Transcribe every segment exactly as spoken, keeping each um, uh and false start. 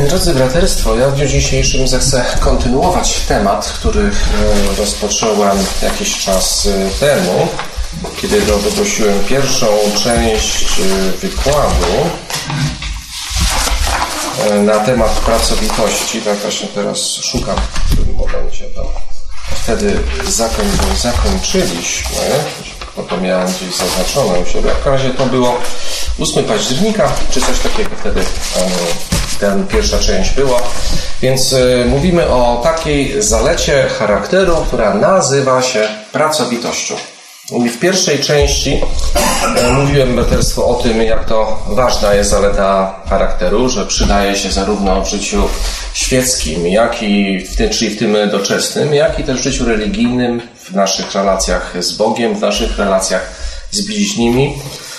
Drodzy braterstwo, ja w dniu dzisiejszym zechcę kontynuować temat, który rozpocząłem jakiś czas temu, kiedy wygłosiłem pierwszą część wykładu na temat pracowitości. Tak właśnie teraz szukam w tym momencie. To wtedy zakoń, zakończyliśmy, bo to miałem gdzieś zaznaczone u siebie. W razie to było ósmego października, czy coś takiego wtedy ten pierwsza część była. Więc y, mówimy o takiej zalecie charakteru, która nazywa się pracowitością. I w pierwszej części y, mówiłem braterstwo o tym, jak to ważna jest zaleta charakteru, że przydaje się zarówno w życiu świeckim, jak i w tym, czyli w tym doczesnym, jak i też w życiu religijnym, w naszych relacjach z Bogiem, w naszych relacjach z bliźnimi,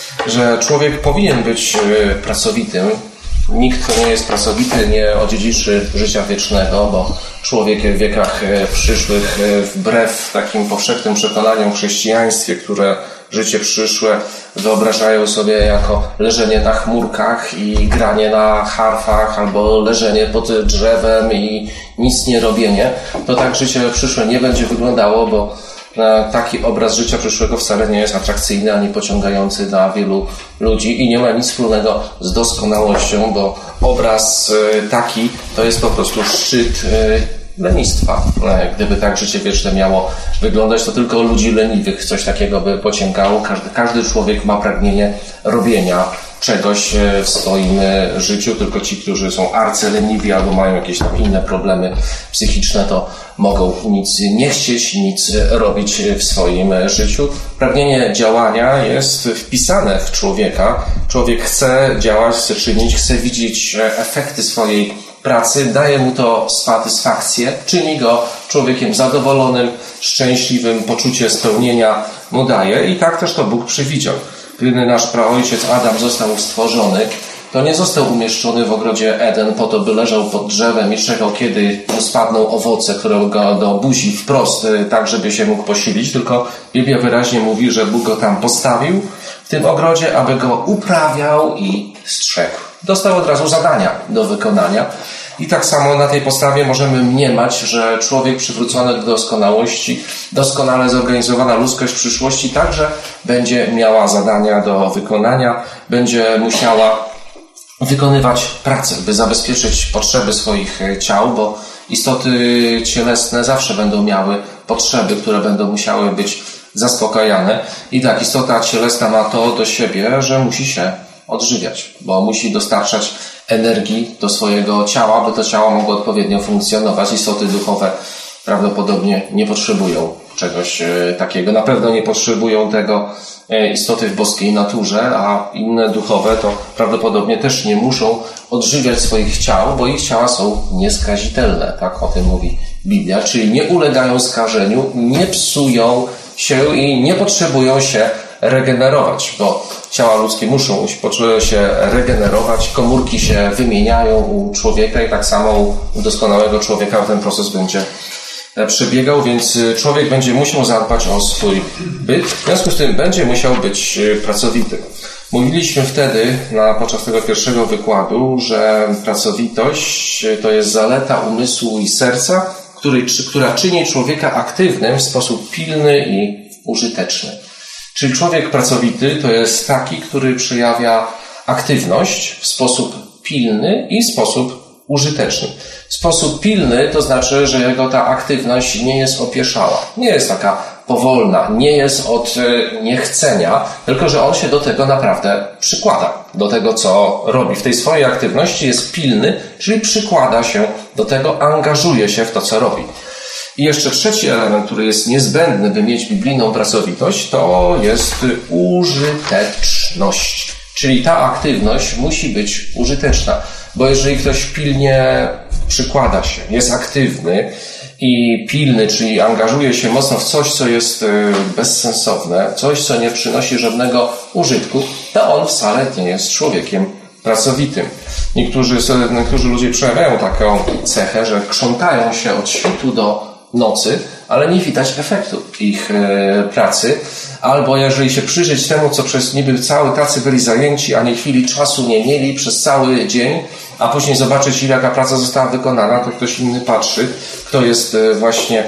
że człowiek powinien być y, pracowitym. Nikt, kto nie jest pracowity, nie odziedziczy życia wiecznego, bo człowiek w wiekach przyszłych, wbrew takim powszechnym przekonaniom w chrześcijaństwie, które życie przyszłe wyobrażają sobie jako leżenie na chmurkach i granie na harfach, albo leżenie pod drzewem i nic nie robienie, to tak życie przyszłe nie będzie wyglądało, bo taki obraz życia przyszłego wcale nie jest atrakcyjny ani pociągający dla wielu ludzi i nie ma nic wspólnego z doskonałością, bo obraz taki to jest po prostu szczyt lenistwa. Gdyby tak życie wieczne miało wyglądać, to tylko ludzi leniwych coś takiego by pociągało. Każdy, każdy człowiek ma pragnienie robienia czegoś w swoim życiu, tylko ci, którzy są arcyleniwi albo mają jakieś tam inne problemy psychiczne, to mogą nic nie chcieć, nic robić w swoim życiu. Pragnienie działania jest wpisane w człowieka. Człowiek chce działać, chce czynić, chce widzieć efekty swojej pracy, daje mu to satysfakcję, czyni go człowiekiem zadowolonym, szczęśliwym, poczucie spełnienia mu daje i tak też to Bóg przewidział. Gdy nasz praojciec Adam został stworzony, to nie został umieszczony w ogrodzie Eden po to, by leżał pod drzewem i czekał, kiedy mu spadną owoce, które go do buzi wprost, tak żeby się mógł posilić, tylko Biblia wyraźnie mówi, że Bóg go tam postawił w tym ogrodzie, aby go uprawiał i strzegł. Dostał od razu zadania do wykonania. I tak samo na tej podstawie możemy mniemać, że człowiek przywrócony do doskonałości, doskonale zorganizowana ludzkość w przyszłości także będzie miała zadania do wykonania, będzie musiała wykonywać pracę, by zabezpieczyć potrzeby swoich ciał, bo istoty cielesne zawsze będą miały potrzeby, które będą musiały być zaspokajane. I tak, istota cielesna ma to do siebie, że musi się odżywiać, bo musi dostarczać energii do swojego ciała, by to ciało mogło odpowiednio funkcjonować. Istoty duchowe prawdopodobnie nie potrzebują czegoś takiego. Na pewno nie potrzebują tego istoty w boskiej naturze, a inne duchowe to prawdopodobnie też nie muszą odżywiać swoich ciał, bo ich ciała są nieskazitelne. Tak o tym mówi Biblia, czyli nie ulegają skażeniu, nie psują się i nie potrzebują się regenerować, bo ciała ludzkie muszą się regenerować, komórki się wymieniają u człowieka i tak samo u doskonałego człowieka ten proces będzie przebiegał, więc człowiek będzie musiał zadbać o swój byt, w związku z tym będzie musiał być pracowity. Mówiliśmy wtedy na, podczas tego pierwszego wykładu, że pracowitość to jest zaleta umysłu i serca, który, która czyni człowieka aktywnym w sposób pilny i użyteczny. Czyli człowiek pracowity to jest taki, który przejawia aktywność w sposób pilny i w sposób użyteczny. W sposób pilny to znaczy, że jego ta aktywność nie jest opieszała, nie jest taka powolna, nie jest od niechcenia, tylko że on się do tego naprawdę przykłada, do tego, co robi. W tej swojej aktywności jest pilny, czyli przykłada się do tego, angażuje się w to, co robi. I jeszcze trzeci element, który jest niezbędny, by mieć biblijną pracowitość, to jest użyteczność. Czyli ta aktywność musi być użyteczna. Bo jeżeli ktoś pilnie przykłada się, jest aktywny i pilny, czyli angażuje się mocno w coś, co jest bezsensowne, coś, co nie przynosi żadnego użytku, to on wcale nie jest człowiekiem pracowitym. Niektórzy, niektórzy ludzie przejawiają taką cechę, że krzątają się od świtu do nocy, ale nie widać efektu ich pracy. Albo jeżeli się przyjrzeć temu, co przez niby cały tacy byli zajęci, ani chwili czasu nie mieli przez cały dzień, a później zobaczyć, ile jaka praca została wykonana, to ktoś inny patrzy, kto jest właśnie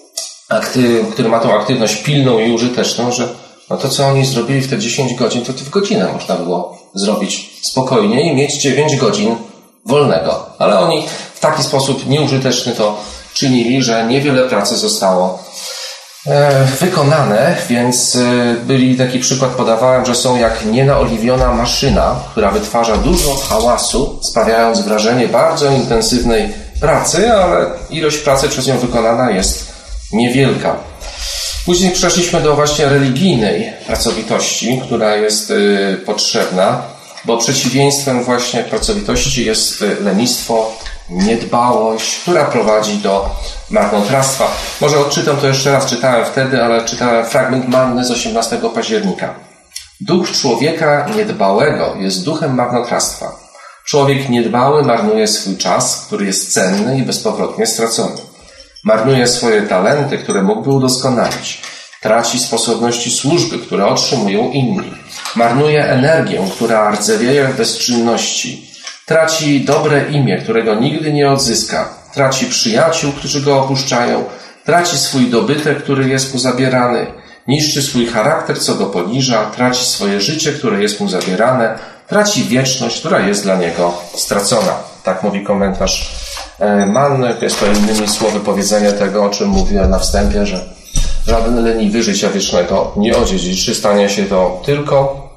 aktyw, który ma tą aktywność pilną i użyteczną, że no to, co oni zrobili w te dziesięć godzin, to w godzinę można było zrobić spokojnie i mieć dziewięć godzin wolnego. Ale oni w taki sposób nieużyteczny to czynili, że niewiele pracy zostało e, wykonane, więc e, byli taki przykład podawałem, że są jak nienaoliwiona maszyna, która wytwarza dużo hałasu, sprawiając wrażenie bardzo intensywnej pracy, ale ilość pracy przez nią wykonana jest niewielka. Później przeszliśmy do właśnie religijnej pracowitości, która jest y, potrzebna, bo przeciwieństwem właśnie pracowitości jest lenistwo, niedbałość, która prowadzi do marnotrawstwa. Może odczytam to jeszcze raz, czytałem wtedy, ale czytałem fragment Manny z osiemnastego października. Duch człowieka niedbałego jest duchem marnotrawstwa. Człowiek niedbały marnuje swój czas, który jest cenny i bezpowrotnie stracony. Marnuje swoje talenty, które mógłby udoskonalić. Traci sposobności służby, które otrzymują inni. Marnuje energię, która rdzewieje w bezczynności. Traci dobre imię, którego nigdy nie odzyska. Traci przyjaciół, którzy go opuszczają. Traci swój dobytek, który jest mu zabierany. Niszczy swój charakter, co go poniża. Traci swoje życie, które jest mu zabierane. Traci wieczność, która jest dla niego stracona. Tak mówi komentarz Manny. Jest to innymi słowy powiedzenie tego, o czym mówiłem na wstępie, że żaden leniwy życia wiecznego nie odziedziczy. Stanie się to tylko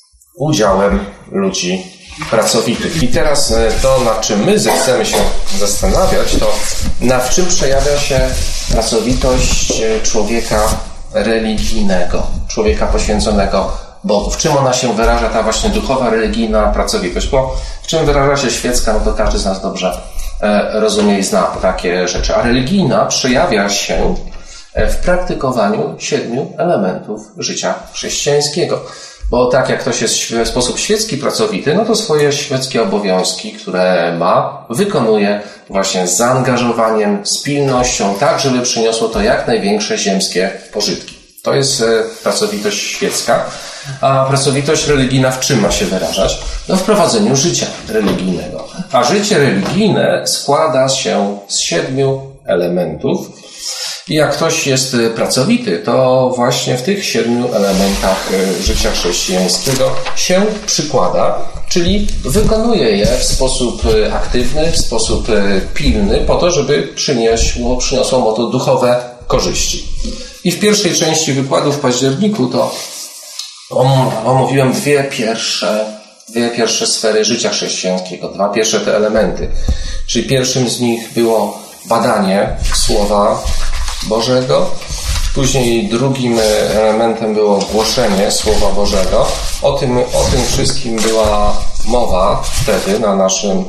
udziałem ludzi pracowitych. I teraz to, nad czym my zechcemy się zastanawiać, to na w czym przejawia się pracowitość człowieka religijnego, człowieka poświęconego Bogu. W czym ona się wyraża, ta właśnie duchowa, religijna pracowitość? Bo w czym wyraża się świecka, no to każdy z nas dobrze rozumie i zna takie rzeczy. A religijna przejawia się w praktykowaniu siedmiu elementów życia chrześcijańskiego. Bo tak jak ktoś jest w sposób świecki pracowity, no to swoje świeckie obowiązki, które ma, wykonuje właśnie z zaangażowaniem, z pilnością, tak żeby przyniosło to jak największe ziemskie pożytki. To jest pracowitość świecka. A pracowitość religijna w czym ma się wyrażać? No w prowadzeniu życia religijnego. A życie religijne składa się z siedmiu elementów. I jak ktoś jest pracowity, to właśnie w tych siedmiu elementach życia chrześcijańskiego się przykłada, czyli wykonuje je w sposób aktywny, w sposób pilny, po to, żeby przyniosło, przyniosło mu to duchowe korzyści. I w pierwszej części wykładu w październiku to omówiłem dwie pierwsze, dwie pierwsze sfery życia chrześcijańskiego, dwa pierwsze te elementy. Czyli pierwszym z nich było badanie Słowa Bożego, później drugim elementem było głoszenie Słowa Bożego. O tym, o tym wszystkim była mowa wtedy na naszym,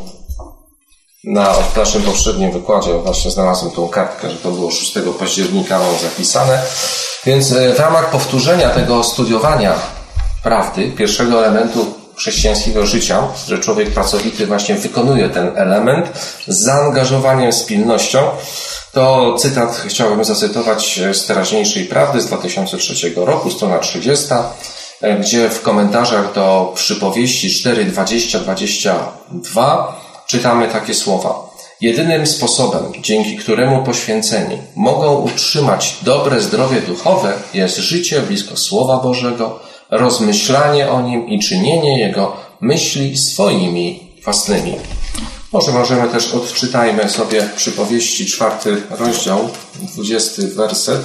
na, w naszym poprzednim wykładzie. Właśnie znalazłem tą kartkę, że to było szóstego października, mam zapisane. Więc w ramach powtórzenia tego studiowania prawdy, pierwszego elementu chrześcijańskiego życia, że człowiek pracowity właśnie wykonuje ten element z zaangażowaniem, z pilnością, to cytat chciałbym zacytować z teraźniejszej prawdy z dwa tysiące trzeciego roku, strona trzydziesta, gdzie w komentarzach do przypowieści cztery, dwadzieścia, dwadzieścia dwa czytamy takie słowa. Jedynym sposobem, dzięki któremu poświęceni mogą utrzymać dobre zdrowie duchowe, jest życie blisko Słowa Bożego, rozmyślanie o nim i czynienie jego myśli swoimi własnymi. Może możemy też odczytajmy sobie przypowieści, czwarty rozdział, dwudziesty werset.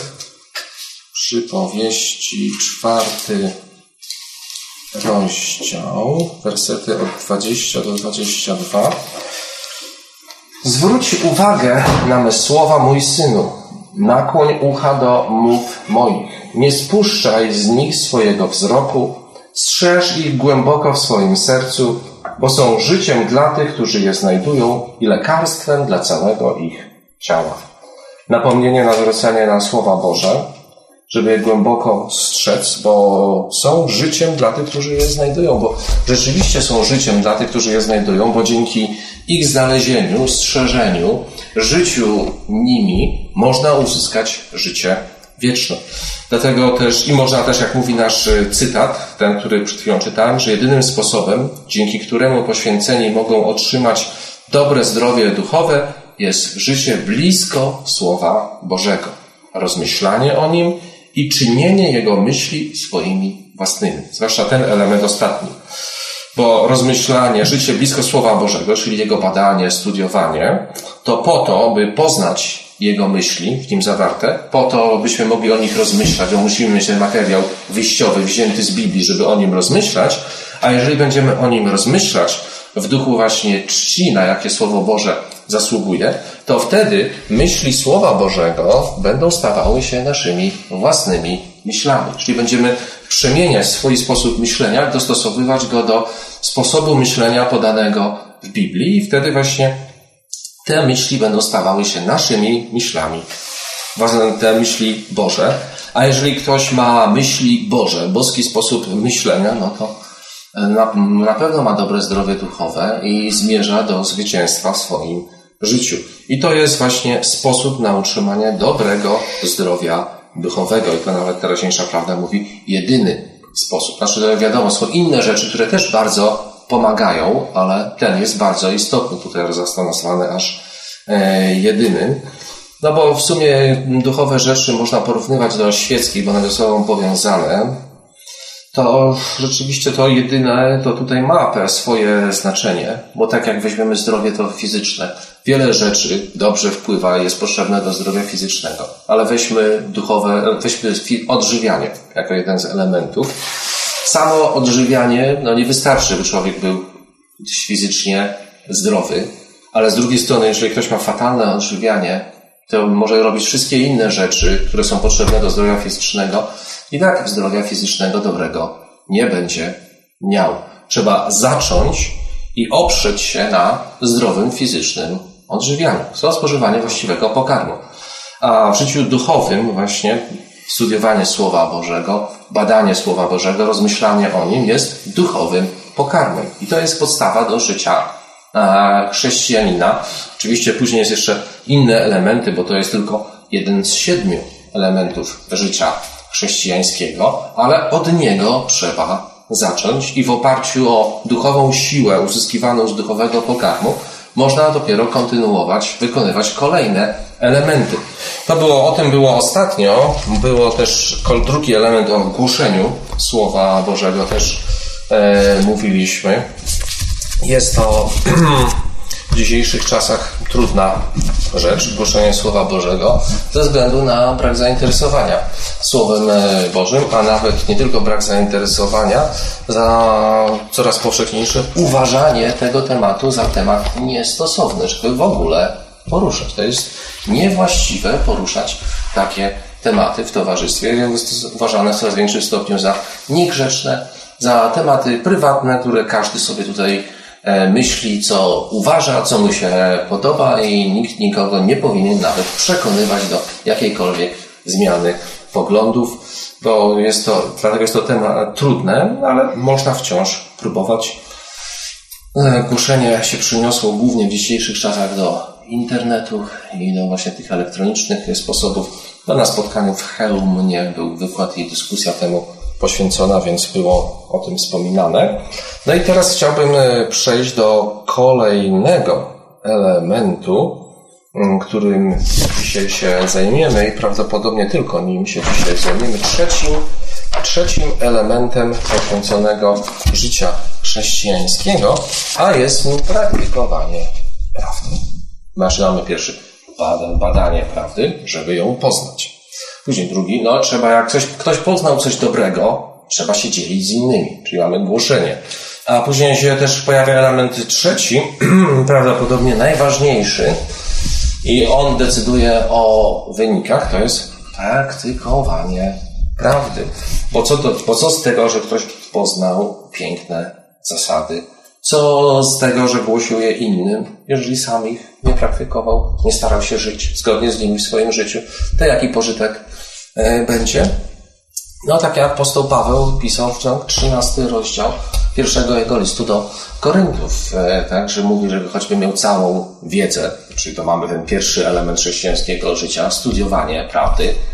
Przypowieści, czwarty rozdział, wersety od dwudziestego do dwudziestego drugiego. Zwróć uwagę na me słowa, mój synu. Nakłoń ucha do mów moich. Nie spuszczaj z nich swojego wzroku. Strzeż ich głęboko w swoim sercu, bo są życiem dla tych, którzy je znajdują i lekarstwem dla całego ich ciała. Napomnienie, nawrócenie na Słowa Boże, żeby je głęboko strzec, bo są życiem dla tych, którzy je znajdują, bo rzeczywiście są życiem dla tych, którzy je znajdują, bo dzięki ich znalezieniu, strzeżeniu, życiu nimi można uzyskać życie wieczną. Dlatego też, i można też, jak mówi nasz cytat, ten, który przed chwilą czytałem, że jedynym sposobem, dzięki któremu poświęceni mogą otrzymać dobre zdrowie duchowe, jest życie blisko Słowa Bożego, rozmyślanie o Nim i czynienie Jego myśli swoimi własnymi. Zwłaszcza ten element ostatni. Bo rozmyślanie, życie blisko Słowa Bożego, czyli Jego badanie, studiowanie, to po to, by poznać Jego myśli w nim zawarte, po to, byśmy mogli o nich rozmyślać, bo musimy mieć ten materiał wyjściowy wzięty z Biblii, żeby o nim rozmyślać, a jeżeli będziemy o nim rozmyślać w duchu właśnie czci, na jakie Słowo Boże zasługuje, to wtedy myśli Słowa Bożego będą stawały się naszymi własnymi myślami. Czyli będziemy przemieniać swój sposób myślenia, dostosowywać go do sposobu myślenia podanego w Biblii i wtedy właśnie te myśli będą stawały się naszymi myślami. Te myśli Boże. A jeżeli ktoś ma myśli Boże, boski sposób myślenia, no to na, na pewno ma dobre zdrowie duchowe i zmierza do zwycięstwa w swoim życiu. I to jest właśnie sposób na utrzymanie dobrego zdrowia duchowego. I to nawet teraźniejsza prawda mówi jedyny sposób. Znaczy, wiadomo, są inne rzeczy, które też bardzo pomagają, ale ten jest bardzo istotny. Tutaj został nazwany aż e, jedynym. No bo w sumie duchowe rzeczy można porównywać do świeckich, bo one ze sobą powiązane. To rzeczywiście to jedyne, to tutaj ma swoje znaczenie, bo tak jak weźmiemy zdrowie to fizyczne, wiele rzeczy dobrze wpływa i jest potrzebne do zdrowia fizycznego, ale weźmy duchowe, weźmy odżywianie jako jeden z elementów. Samo odżywianie, no nie wystarczy, by człowiek był fizycznie zdrowy, ale z drugiej strony, jeżeli ktoś ma fatalne odżywianie, to może robić wszystkie inne rzeczy, które są potrzebne do zdrowia fizycznego i tak zdrowia fizycznego dobrego nie będzie miał. Trzeba zacząć i oprzeć się na zdrowym fizycznym odżywianiu. To spożywanie właściwego pokarmu. A w życiu duchowym właśnie studiowanie Słowa Bożego, badanie Słowa Bożego, rozmyślanie o nim jest duchowym pokarmem. I to jest podstawa do życia chrześcijanina. Oczywiście później jest jeszcze inne elementy, bo to jest tylko jeden z siedmiu elementów życia chrześcijańskiego, ale od niego trzeba zacząć i w oparciu o duchową siłę uzyskiwaną z duchowego pokarmu można dopiero kontynuować, wykonywać kolejne elementy. To było, o tym było ostatnio. Było też drugi element o głoszeniu Słowa Bożego też e, mówiliśmy. Jest to w dzisiejszych czasach trudna rzecz, głoszenie Słowa Bożego, ze względu na brak zainteresowania Słowem Bożym, a nawet nie tylko brak zainteresowania, za coraz powszechniejsze uważanie tego tematu za temat niestosowny, żeby w ogóle poruszać. To jest niewłaściwe poruszać takie tematy w towarzystwie. Jest uważane w coraz większym stopniu za niegrzeczne, za tematy prywatne, które każdy sobie tutaj myśli, co uważa, co mu się podoba i nikt nikogo nie powinien nawet przekonywać do jakiejkolwiek zmiany poglądów, bo jest to, dlatego jest to temat trudne, ale można wciąż próbować. Głoszenie się przyniosło głównie w dzisiejszych czasach do internetu i do właśnie tych elektronicznych sposobów. No, na spotkaniu w Chełmie był wykład i dyskusja temu poświęcona, więc było o tym wspominane. No i teraz chciałbym przejść do kolejnego elementu, którym dzisiaj się zajmiemy i prawdopodobnie tylko nim się dzisiaj zajmiemy. Trzecim, trzecim elementem poświęconego życia chrześcijańskiego, a jest nim praktykowanie prawdy. Zaczynamy pierwszy badanie prawdy, żeby ją poznać. Później drugi, no trzeba, jak ktoś, ktoś poznał coś dobrego, trzeba się dzielić z innymi, czyli mamy głoszenie. A później się też pojawia element trzeci, prawdopodobnie najważniejszy i on decyduje o wynikach, to jest praktykowanie prawdy. Bo co, to, bo co z tego, że ktoś poznał piękne zasady? Co z tego, że głosił je innym, jeżeli sam ich nie praktykował, nie starał się żyć zgodnie z nimi w swoim życiu? To jaki pożytek e, będzie? No tak jak apostoł Paweł pisał w trzynasty rozdział pierwszego jego listu do Koryntów, e, tak, że mówi, że choćby miał całą wiedzę, czyli to mamy ten pierwszy element chrześcijańskiego życia, studiowanie prawdy,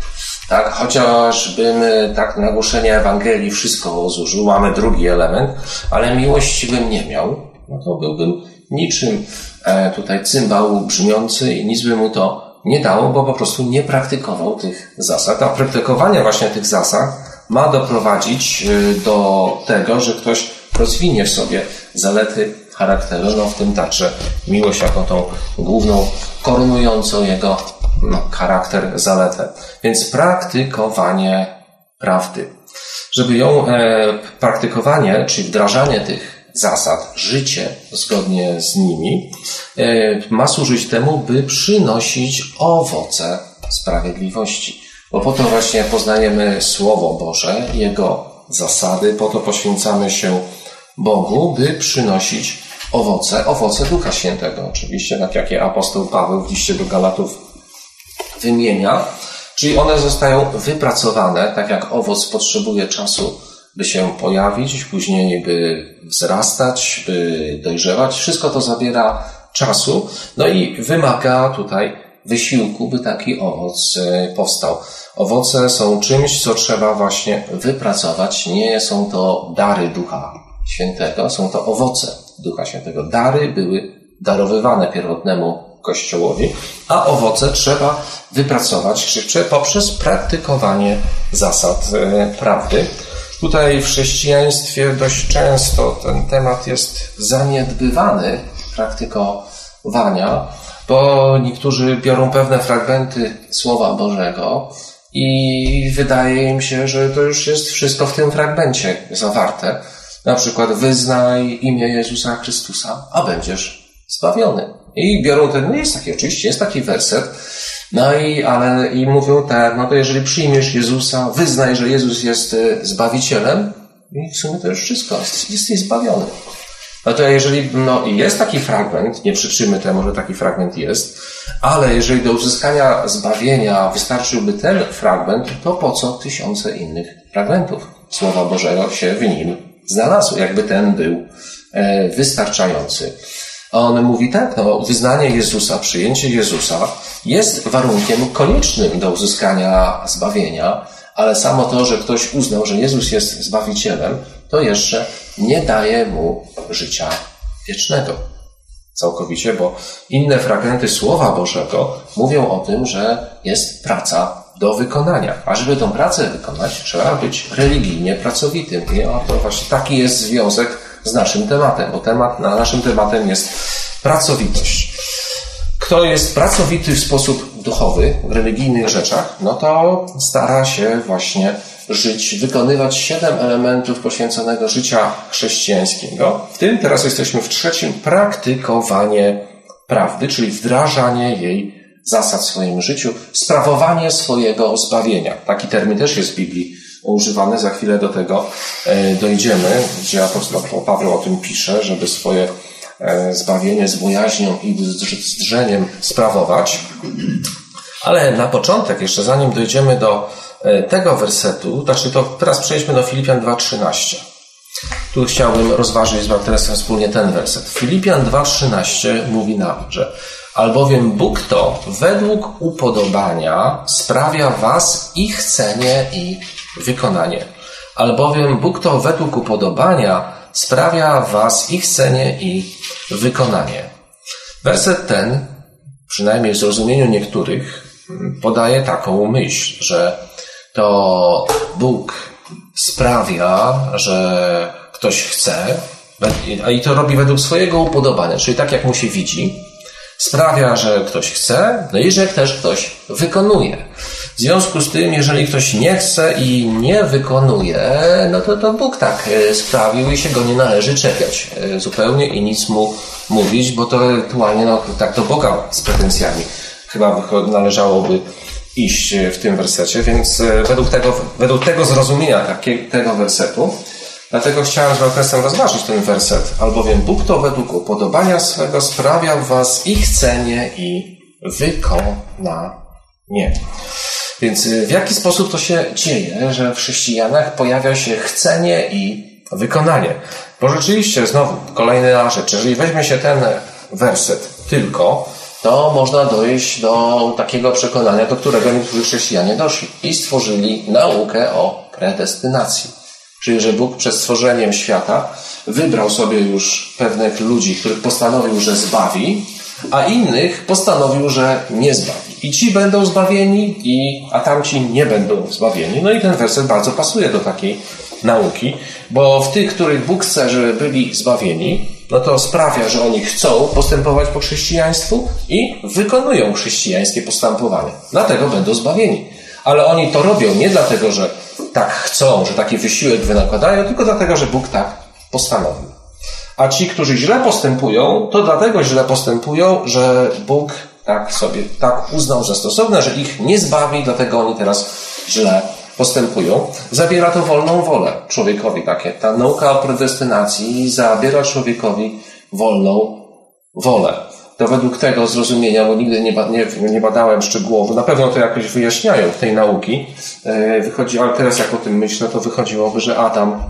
Tak, chociażbym tak na głoszenie Ewangelii wszystko zużył, mamy drugi element, ale miłości bym nie miał, no to byłbym niczym e, tutaj cymbał brzmiący i nic by mu to nie dało, bo po prostu nie praktykował tych zasad. A praktykowanie właśnie tych zasad ma doprowadzić do tego, że ktoś rozwinie w sobie zalety charakteru, no w tym także miłość jako tą główną, korunującą jego no, charakter, zaletę. Więc praktykowanie prawdy. Żeby ją e, praktykowanie, czyli wdrażanie tych zasad, życie zgodnie z nimi, e, ma służyć temu, by przynosić owoce sprawiedliwości. Bo po to właśnie poznajemy Słowo Boże, Jego zasady, po to poświęcamy się Bogu, by przynosić owoce, owoce Ducha Świętego. Oczywiście, tak jak je apostoł Paweł w liście do Galatów wymienia, czyli one zostają wypracowane, tak jak owoc potrzebuje czasu, by się pojawić, później by wzrastać, by dojrzewać. Wszystko to zabiera czasu, no i wymaga tutaj wysiłku, by taki owoc powstał. Owoce są czymś, co trzeba właśnie wypracować. Nie są to dary Ducha Świętego, są to owoce Ducha Świętego. Dary były darowywane pierwotnemu Kościołowi, a owoce trzeba wypracować poprzez praktykowanie zasad prawdy. Tutaj w chrześcijaństwie dość często ten temat jest zaniedbywany, praktykowania, bo niektórzy biorą pewne fragmenty Słowa Bożego i wydaje im się, że to już jest wszystko w tym fragmencie zawarte. Na przykład wyznaj imię Jezusa Chrystusa, a będziesz zbawiony. I biorą ten, no jest taki, oczywiście jest taki werset, no i, ale i mówią tak, no to jeżeli przyjmiesz Jezusa, wyznaj, że Jezus jest Zbawicielem i w sumie to już wszystko, jesteś zbawiony. No to jeżeli, no i jest taki fragment, nie przyczymy temu, że taki fragment jest, ale jeżeli do uzyskania zbawienia wystarczyłby ten fragment, to po co tysiące innych fragmentów Słowa Bożego się w nim znalazły, jakby ten był e, wystarczający. A on mówi tak, no wyznanie Jezusa, przyjęcie Jezusa jest warunkiem koniecznym do uzyskania zbawienia, ale samo to, że ktoś uznał, że Jezus jest Zbawicielem, to jeszcze nie daje mu życia wiecznego. Całkowicie, bo inne fragmenty Słowa Bożego mówią o tym, że jest praca do wykonania. A żeby tą pracę wykonać, trzeba być religijnie pracowitym. I to właśnie taki jest związek z naszym tematem, bo temat, naszym tematem jest pracowitość. Kto jest pracowity w sposób duchowy, w religijnych rzeczach, no to stara się właśnie żyć, wykonywać siedem elementów poświęconego życia chrześcijańskiego. W tym teraz jesteśmy w trzecim, praktykowanie prawdy, czyli wdrażanie jej zasad w swoim życiu, sprawowanie swojego zbawienia. Taki termin też jest w Biblii używany, za chwilę do tego dojdziemy, gdzie apostoł Paweł o tym pisze, żeby swoje zbawienie z bojaźnią i z drżeniem sprawować. Ale na początek, jeszcze zanim dojdziemy do tego wersetu, znaczy to teraz przejdźmy do Filipian dwa trzynaście. Tu chciałbym rozważyć z Bartolesem wspólnie ten werset. Filipian dwa trzynaście mówi nam, że albowiem Bóg to według upodobania sprawia was i chcenie i wykonanie. Albowiem Bóg to według upodobania sprawia was i chcenie i wykonanie. Werset ten, przynajmniej w zrozumieniu niektórych, podaje taką myśl, że to Bóg sprawia, że ktoś chce, a i to robi według swojego upodobania, czyli tak jak mu się widzi, sprawia, że ktoś chce, no i że też ktoś wykonuje. W związku z tym, jeżeli ktoś nie chce i nie wykonuje, no to to Bóg tak sprawił i się go nie należy czepiać zupełnie i nic mu mówić, bo to ewentualnie no, tak do Boga z pretensjami chyba należałoby iść w tym wersecie, więc według tego, według tego zrozumienia takiego, tego wersetu, dlatego chciałem z Bartolesem rozważyć ten werset, albowiem Bóg to według upodobania swego sprawia w was i chcenie i wykonanie. Więc w jaki sposób to się dzieje, że w chrześcijanach pojawia się chcenie i wykonanie? Bo rzeczywiście, znowu, kolejna rzecz, jeżeli weźmie się ten werset tylko to można dojść do takiego przekonania, do którego niektórzy chrześcijanie doszli i stworzyli naukę o predestynacji. Czyli, że Bóg przed stworzeniem świata wybrał sobie już pewnych ludzi, których postanowił, że zbawi, a innych postanowił, że nie zbawi. I ci będą zbawieni, i, a tamci nie będą zbawieni. No i ten werset bardzo pasuje do takiej nauki, bo w tych, których Bóg chce, żeby byli zbawieni, no to sprawia, że oni chcą postępować po chrześcijaństwu i wykonują chrześcijańskie postępowanie. Dlatego będą zbawieni. Ale oni to robią nie dlatego, że tak chcą, że taki wysiłek wynakładają, tylko dlatego, że Bóg tak postanowił. A ci, którzy źle postępują, to dlatego źle postępują, że Bóg tak sobie, tak uznał za stosowne, że ich nie zbawi, dlatego oni teraz źle postępują. Zabiera to wolną wolę człowiekowi takie. Ta nauka o predestynacji zabiera człowiekowi wolną wolę. To według tego zrozumienia, bo nigdy nie, nie, nie badałem szczegółowo, na pewno to jakoś wyjaśniają tej nauki. Wychodzi, ale teraz jak o tym myślę, to wychodziłoby, że Adam,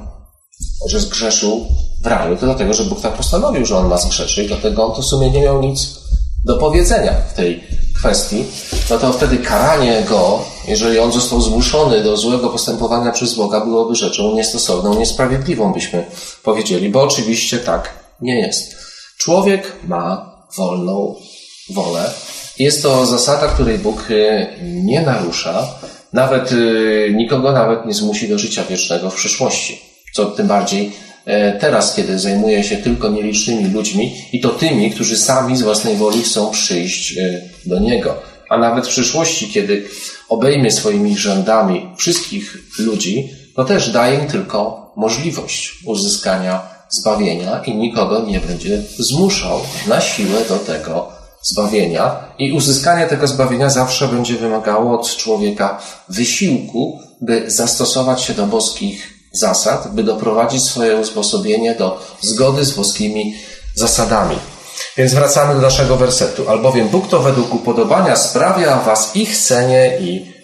że zgrzeszył w raju, to dlatego, że Bóg tak postanowił, że on ma zgrzeszy i dlatego on to w sumie nie miał nic do powiedzenia w tej kwestii. No to wtedy karanie go, jeżeli on został zmuszony do złego postępowania przez Boga, byłoby rzeczą niestosowną, niesprawiedliwą, byśmy powiedzieli, bo oczywiście tak nie jest. Człowiek ma wolną wolę. Jest to zasada, której Bóg nie narusza, nawet nikogo nawet nie zmusi do życia wiecznego w przyszłości. Co tym bardziej teraz, kiedy zajmuje się tylko nielicznymi ludźmi i to tymi, którzy sami z własnej woli chcą przyjść do Niego. A nawet w przyszłości, kiedy obejmie swoimi rządami wszystkich ludzi, to też daje im tylko możliwość uzyskania zbawienia i nikogo nie będzie zmuszał na siłę do tego zbawienia. I uzyskanie tego zbawienia zawsze będzie wymagało od człowieka wysiłku, by zastosować się do boskich zasad, by doprowadzić swoje usposobienie do zgody z boskimi zasadami. Więc wracamy do naszego wersetu. Albowiem Bóg to według upodobania sprawia was i chcenie i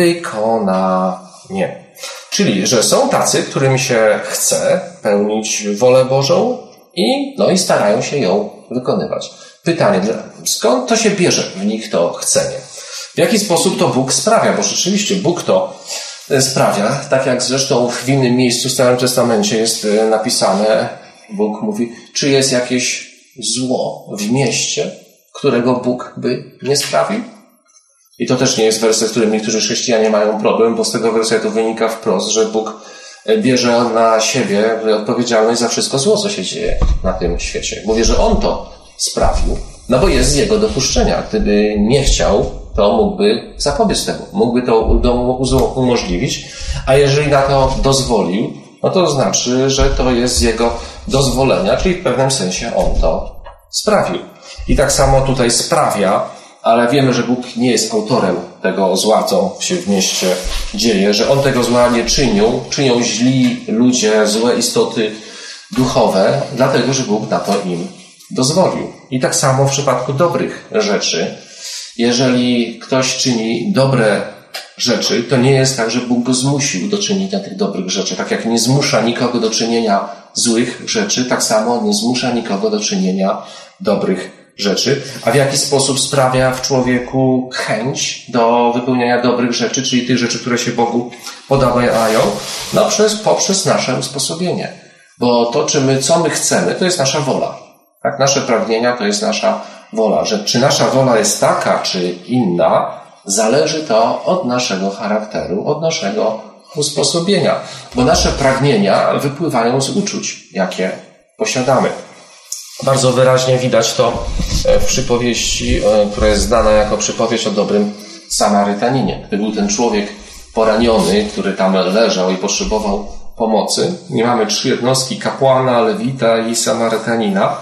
wykonanie. Czyli, że są tacy, którym się chce pełnić wolę Bożą i, no i starają się ją wykonywać. Pytanie, skąd to się bierze w nich to chcenie? W jaki sposób to Bóg sprawia? Bo rzeczywiście Bóg to sprawia, tak jak zresztą w innym miejscu w Starym Testamencie jest napisane, Bóg mówi, czy jest jakieś zło w mieście, którego Bóg by nie sprawił? I to też nie jest werset, z którym niektórzy chrześcijanie mają problem, bo z tego wersetu wynika wprost, że Bóg bierze na siebie odpowiedzialność za wszystko zło, co się dzieje na tym świecie. Mówi, że On to sprawił, no bo jest z Jego dopuszczenia. Gdyby nie chciał, to mógłby zapobiec temu. Mógłby to umożliwić, a jeżeli na to dozwolił, no to znaczy, że to jest z Jego dozwolenia, czyli w pewnym sensie On to sprawił. I tak samo tutaj sprawia, ale wiemy, że Bóg nie jest autorem tego zła, co się w mieście dzieje, że On tego zła nie czynił, czynią źli ludzie, złe istoty duchowe, dlatego, że Bóg na to im dozwolił. I tak samo w przypadku dobrych rzeczy. Jeżeli ktoś czyni dobre rzeczy, to nie jest tak, że Bóg go zmusił do czynienia tych dobrych rzeczy. Tak jak nie zmusza nikogo do czynienia złych rzeczy, tak samo nie zmusza nikogo do czynienia dobrych rzeczy. A w jaki sposób sprawia w człowieku chęć do wypełniania dobrych rzeczy, czyli tych rzeczy, które się Bogu podobają? No przez, poprzez nasze usposobienie. Bo to, czy my, co my chcemy, to jest nasza wola. Tak, nasze pragnienia to jest nasza wola. Że czy nasza wola jest taka, czy inna, zależy to od naszego charakteru, od naszego usposobienia. Bo nasze pragnienia wypływają z uczuć, jakie posiadamy. Bardzo wyraźnie widać to w przypowieści, która jest znana jako przypowieść o dobrym Samarytaninie. Gdy był ten człowiek poraniony, który tam leżał i potrzebował pomocy, nie mamy trzy jednostki, kapłana, lewita i Samarytanina,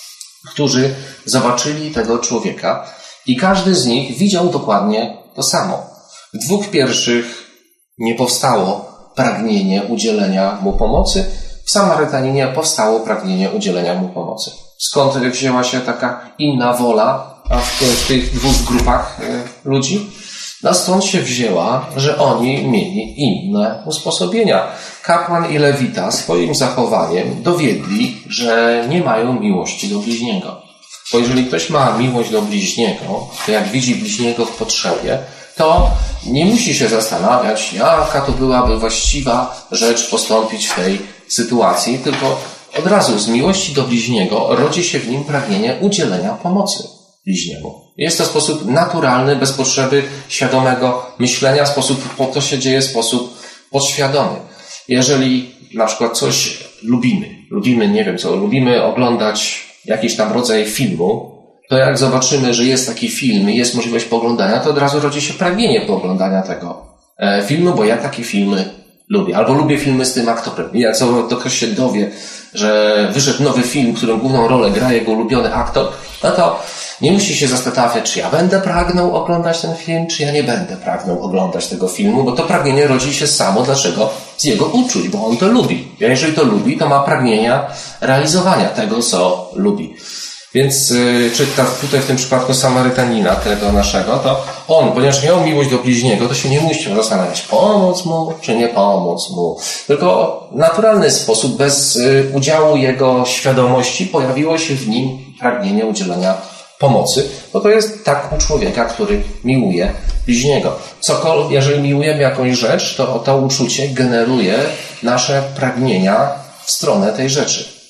którzy zobaczyli tego człowieka i każdy z nich widział dokładnie to samo. W dwóch pierwszych nie powstało pragnienie udzielenia mu pomocy, w Samarytaninie powstało pragnienie udzielenia mu pomocy. Skąd wzięła się taka inna wola w tych dwóch grupach ludzi? No stąd się wzięła, że oni mieli inne usposobienia. Kapłan i lewita swoim zachowaniem dowiedli, że nie mają miłości do bliźniego. Bo jeżeli ktoś ma miłość do bliźniego, to jak widzi bliźniego w potrzebie, to nie musi się zastanawiać, jaka to byłaby właściwa rzecz postąpić w tej sytuacji, tylko od razu z miłości do bliźniego rodzi się w nim pragnienie udzielenia pomocy bliźniemu. Jest to sposób naturalny, bez potrzeby świadomego myślenia, sposób, to się dzieje w sposób podświadomy. Jeżeli na przykład coś lubimy, lubimy, nie wiem co, lubimy oglądać jakiś tam rodzaj filmu, to jak zobaczymy, że jest taki film i jest możliwość poglądania, to od razu rodzi się pragnienie pooglądania tego filmu, bo ja takie filmy lubię. Albo lubię filmy z tym aktorem. I jak co ktoś się dowie, że wyszedł nowy film, w którym główną rolę gra jego ulubiony aktor, no to nie musi się zastanawiać, czy ja będę pragnął oglądać ten film, czy ja nie będę pragnął oglądać tego filmu, bo to pragnienie rodzi się samo. Dlaczego? Z jego uczuć, bo on to lubi. A jeżeli to lubi, to ma pragnienia realizowania tego, co lubi. Więc yy, czy ta, tutaj w tym przypadku Samarytanina, tego naszego, to on, ponieważ miał miłość do bliźniego, to się nie musiał zastanawiać, pomóc mu, czy nie pomóc mu. Tylko w naturalny sposób, bez yy, udziału jego świadomości, pojawiło się w nim pragnienie udzielenia pomocy, bo to jest tak u człowieka, który miłuje bliźniego. Cokolwiek, jeżeli miłujemy jakąś rzecz, to to uczucie generuje nasze pragnienia w stronę tej rzeczy.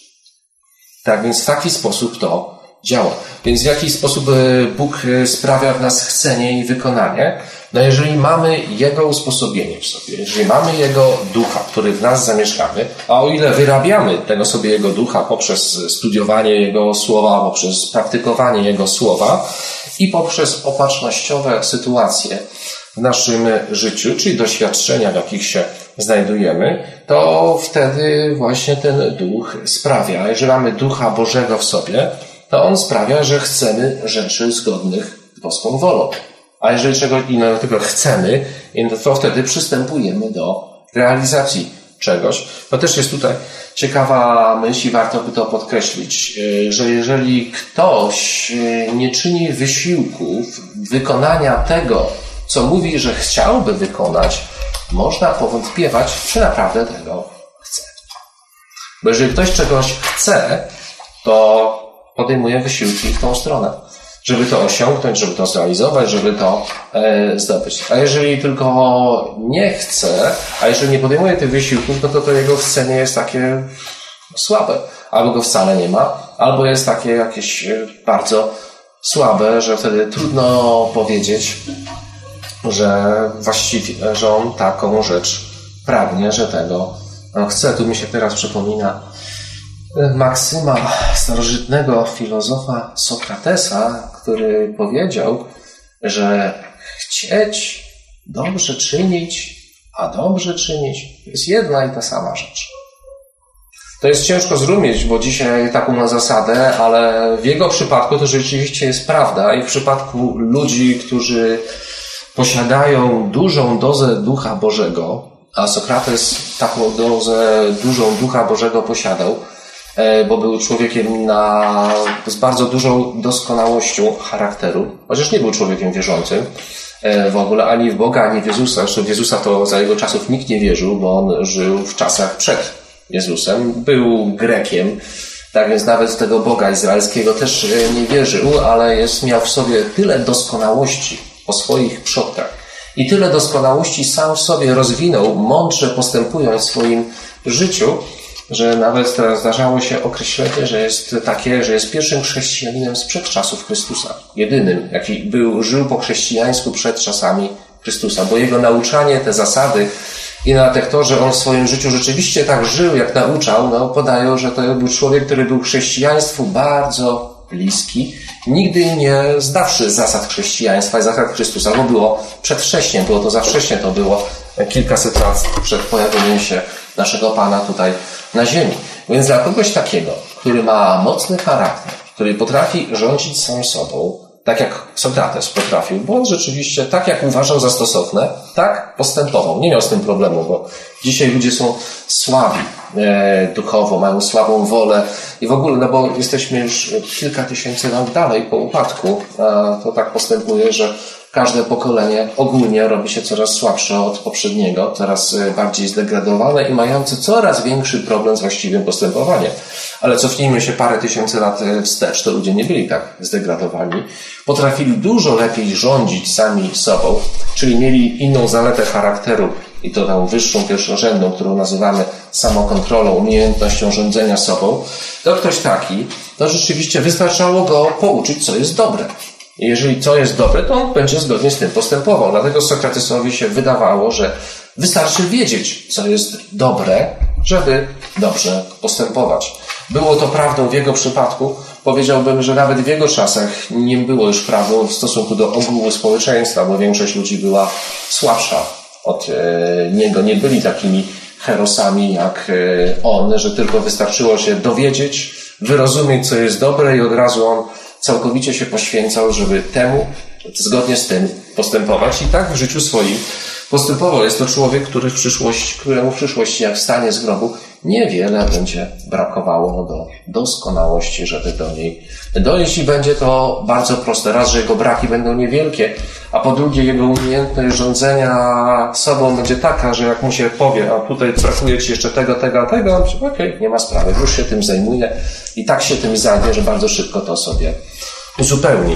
Tak, więc w taki sposób to działa. Więc w jaki sposób Bóg sprawia w nas chcenie i wykonanie? No jeżeli mamy Jego usposobienie w sobie, jeżeli mamy Jego ducha, który w nas zamieszkamy, a o ile wyrabiamy tego sobie Jego ducha poprzez studiowanie Jego słowa, poprzez praktykowanie Jego słowa i poprzez opatrznościowe sytuacje w naszym życiu, czyli doświadczenia, w jakich się znajdujemy, to wtedy właśnie ten duch sprawia. Jeżeli mamy ducha Bożego w sobie, to on sprawia, że chcemy rzeczy zgodnych z boską wolą. A jeżeli czegoś innego tylko chcemy, to wtedy przystępujemy do realizacji czegoś. To też jest tutaj ciekawa myśl i warto by to podkreślić, że jeżeli ktoś nie czyni wysiłków wykonania tego, co mówi, że chciałby wykonać, można powątpiewać, czy naprawdę tego chce. Bo jeżeli ktoś czegoś chce, to podejmuje wysiłki w tą stronę, żeby to osiągnąć, żeby to zrealizować, żeby to e, zdobyć. A jeżeli tylko nie chce, a jeżeli nie podejmuje tych wysiłków, no to to jego chcenie jest takie słabe. Albo go wcale nie ma, albo jest takie jakieś bardzo słabe, że wtedy trudno powiedzieć, że właściwie, że on taką rzecz pragnie, że tego chce. Tu mi się teraz przypomina maksyma starożytnego filozofa Sokratesa, który powiedział, że chcieć, dobrze czynić, a dobrze czynić jest jedna i ta sama rzecz. To jest ciężko zrozumieć, bo dzisiaj taką ma zasadę, ale w jego przypadku to rzeczywiście jest prawda i w przypadku ludzi, którzy posiadają dużą dozę Ducha Bożego, a Sokrates taką dozę, dużą Ducha Bożego posiadał, bo był człowiekiem na, z bardzo dużą doskonałością charakteru, chociaż nie był człowiekiem wierzącym w ogóle, ani w Boga, ani w Jezusa. Zresztą w Jezusa to za jego czasów nikt nie wierzył, bo on żył w czasach przed Jezusem. Był Grekiem, tak więc nawet w tego Boga izraelskiego też nie wierzył, ale jest, miał w sobie tyle doskonałości po swoich przodkach i tyle doskonałości sam w sobie rozwinął, mądrze postępując w swoim życiu, że nawet teraz zdarzało się określenie, że jest takie, że jest pierwszym chrześcijaninem sprzed czasów Chrystusa. Jedynym, jaki był, żył po chrześcijańsku przed czasami Chrystusa, bo jego nauczanie, te zasady i na to, że on w swoim życiu rzeczywiście tak żył, jak nauczał, no podają, że to był człowiek, który był chrześcijaństwu bardzo bliski, nigdy nie zdawszy zasad chrześcijaństwa i zasad Chrystusa, bo było przedwcześnie, było to za wcześnie, to było kilkaset lat przed pojawieniem się naszego Pana tutaj na ziemi. Więc dla kogoś takiego, który ma mocny charakter, który potrafi rządzić sam sobą, tak jak Sokrates potrafił, bo on rzeczywiście tak jak uważał za stosowne, tak postępował. Nie miał z tym problemu, bo dzisiaj ludzie są słabi e, duchowo, mają słabą wolę i w ogóle, no bo jesteśmy już kilka tysięcy lat dalej po upadku, a to tak postępuje, że każde pokolenie ogólnie robi się coraz słabsze od poprzedniego, coraz bardziej zdegradowane i mające coraz większy problem z właściwym postępowaniem. Ale cofnijmy się parę tysięcy lat wstecz, to ludzie nie byli tak zdegradowani. Potrafili dużo lepiej rządzić sami sobą, czyli mieli inną zaletę charakteru i to tą wyższą, pierwszorzędną, którą nazywamy samokontrolą, umiejętnością rządzenia sobą. To ktoś taki, to rzeczywiście wystarczało go pouczyć, co jest dobre. I jeżeli co jest dobre, to on będzie zgodnie z tym postępował. Dlatego Sokratesowi się wydawało, że wystarczy wiedzieć, co jest dobre, żeby dobrze postępować. Było to prawdą w jego przypadku. Powiedziałbym, że nawet w jego czasach nie było już prawdą w stosunku do ogółu społeczeństwa, bo większość ludzi była słabsza od niego. Nie byli takimi herosami jak on, że tylko wystarczyło się dowiedzieć, wyrozumieć, co jest dobre i od razu on całkowicie się poświęcał, żeby temu, zgodnie z tym postępować. I tak w życiu swoim postępował. Jest to człowiek, który w przyszłości, któremu w przyszłości, jak wstanie z grobu, niewiele będzie brakowało do doskonałości, żeby do niej dojść i będzie to bardzo proste. Raz, że jego braki będą niewielkie, a po drugie jego umiejętność rządzenia sobą będzie taka, że jak mu się powie, a tutaj brakuje ci jeszcze tego, tego, tego, on powie, okej, okay, nie ma sprawy, już się tym zajmuje i tak się tym zajmie, że bardzo szybko to sobie uzupełni.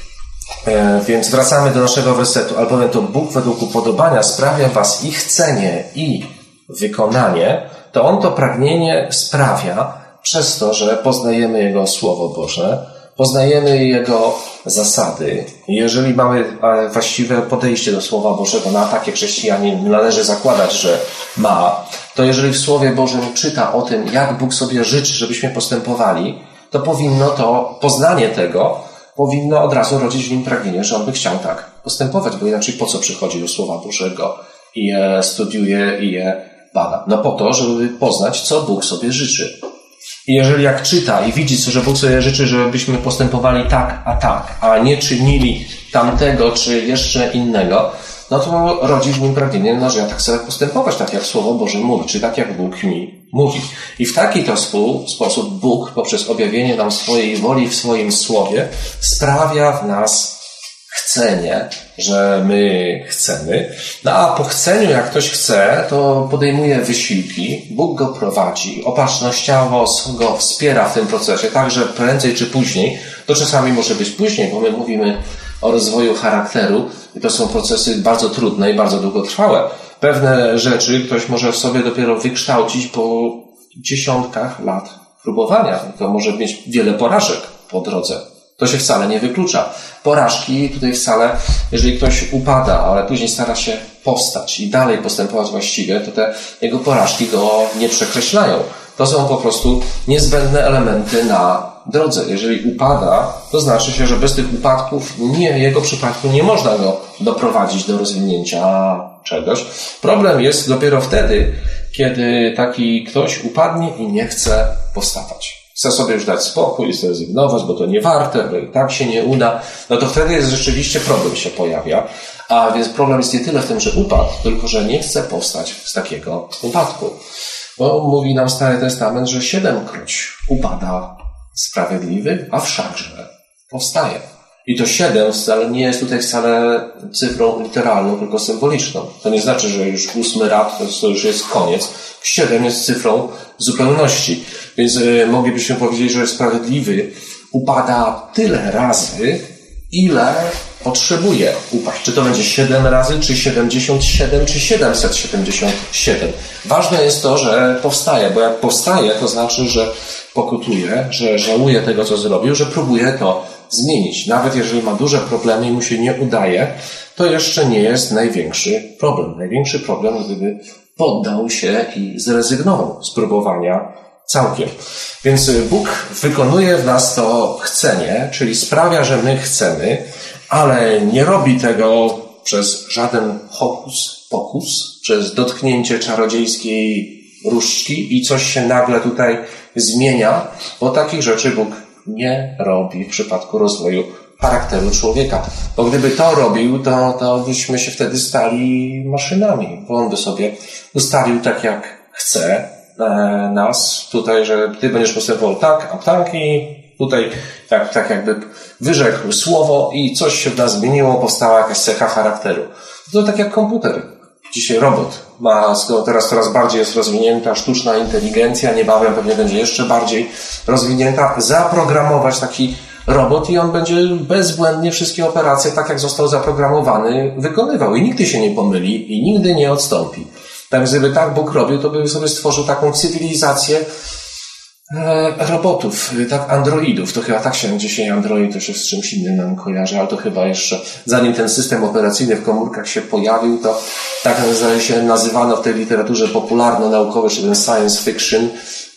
E, więc wracamy do naszego wersetu. Albowiem to Bóg według upodobania sprawia was i chcenie, i wykonanie, to On to pragnienie sprawia przez to, że poznajemy Jego Słowo Boże, poznajemy Jego zasady. Jeżeli mamy właściwe podejście do Słowa Bożego, na takie chrześcijanin należy zakładać, że ma, to jeżeli w Słowie Bożym czyta o tym, jak Bóg sobie życzy, żebyśmy postępowali, to powinno to, poznanie tego, powinno od razu rodzić w nim pragnienie, że On by chciał tak postępować, bo inaczej po co przychodzi do Słowa Bożego i je studiuje i je bada? No po to, żeby poznać, co Bóg sobie życzy. I jeżeli jak czyta i widzi, że Bóg sobie życzy, żebyśmy postępowali tak, a tak, a nie czynili tamtego czy jeszcze innego, no to rodzi w nim pragnienie, no że ja tak chcę postępować, tak jak Słowo Boże mówi, czy tak jak Bóg mi mówi. I w taki to sposób Bóg poprzez objawienie nam swojej woli w swoim Słowie sprawia w nas chcenie, że my chcemy. No a po chceniu, jak ktoś chce, to podejmuje wysiłki, Bóg go prowadzi, opatrznościowo go wspiera w tym procesie, także prędzej czy później, to czasami może być później, bo my mówimy o rozwoju charakteru i to są procesy bardzo trudne i bardzo długotrwałe. Pewne rzeczy ktoś może w sobie dopiero wykształcić po dziesiątkach lat próbowania. To może mieć wiele porażek po drodze. To się wcale nie wyklucza. Porażki tutaj wcale, jeżeli ktoś upada, ale później stara się powstać i dalej postępować właściwie, to te jego porażki go nie przekreślają. To są po prostu niezbędne elementy na drodze. Jeżeli upada, to znaczy się, że bez tych upadków nie, w jego przypadku nie można go doprowadzić do rozwinięcia czegoś. Problem jest dopiero wtedy, kiedy taki ktoś upadnie i nie chce powstawać. Chce sobie już dać spokój, zrezygnować, bo to nie warte, bo i tak się nie uda, no to wtedy jest rzeczywiście problem się pojawia. A więc problem jest nie tyle w tym, że upadł, tylko że nie chce powstać z takiego upadku. Bo mówi nam Stary Testament, że siedemkroć upada sprawiedliwy, a wszakże powstaje. I to siedem wcale nie jest tutaj wcale cyfrą literalną, tylko symboliczną. To nie znaczy, że już ósmy rad to już jest koniec. Siedem jest cyfrą zupełności. Więc y, moglibyśmy powiedzieć, że sprawiedliwy upada tyle razy, ile potrzebuje upaść. Czy to będzie siedem razy, czy siedemdziesiąt siedem, czy siedemset siedemdziesiąt siedem. Ważne jest to, że powstaje, bo jak powstaje, to znaczy, że pokutuje, że żałuje tego, co zrobił, że próbuje to zmienić. Nawet jeżeli ma duże problemy i mu się nie udaje, to jeszcze nie jest największy problem. Największy problem, gdyby poddał się i zrezygnował z próbowania całkiem. Więc Bóg wykonuje w nas to chcenie, czyli sprawia, że my chcemy, ale nie robi tego przez żaden hokus pokus, przez dotknięcie czarodziejskiej różdżki i coś się nagle tutaj zmienia, bo takich rzeczy Bóg nie robi w przypadku rozwoju charakteru człowieka. Bo gdyby to robił, to, to byśmy się wtedy stali maszynami, bo on by sobie ustawił tak, jak chce e, nas tutaj, że ty będziesz postępował tak, a tak i tutaj tak, tak jakby wyrzekł słowo i coś się w nas zmieniło, powstała jakaś cecha charakteru. To tak jak komputer. dzisiaj robot ma, teraz coraz bardziej jest rozwinięta sztuczna inteligencja, niebawem pewnie będzie jeszcze bardziej rozwinięta, zaprogramować taki robot i on będzie bezbłędnie wszystkie operacje, tak jak został zaprogramowany, wykonywał i nigdy się nie pomyli i nigdy nie odstąpi. Tak, gdyby tak Bóg robił, to by sobie stworzył taką cywilizację e, robotów, tak, androidów. To chyba tak się dzisiaj android to się z czymś innym nam kojarzy, ale to chyba jeszcze zanim ten system operacyjny w komórkach się pojawił, to tak się nazywano w tej literaturze popularno-naukowej, czyli ten science fiction,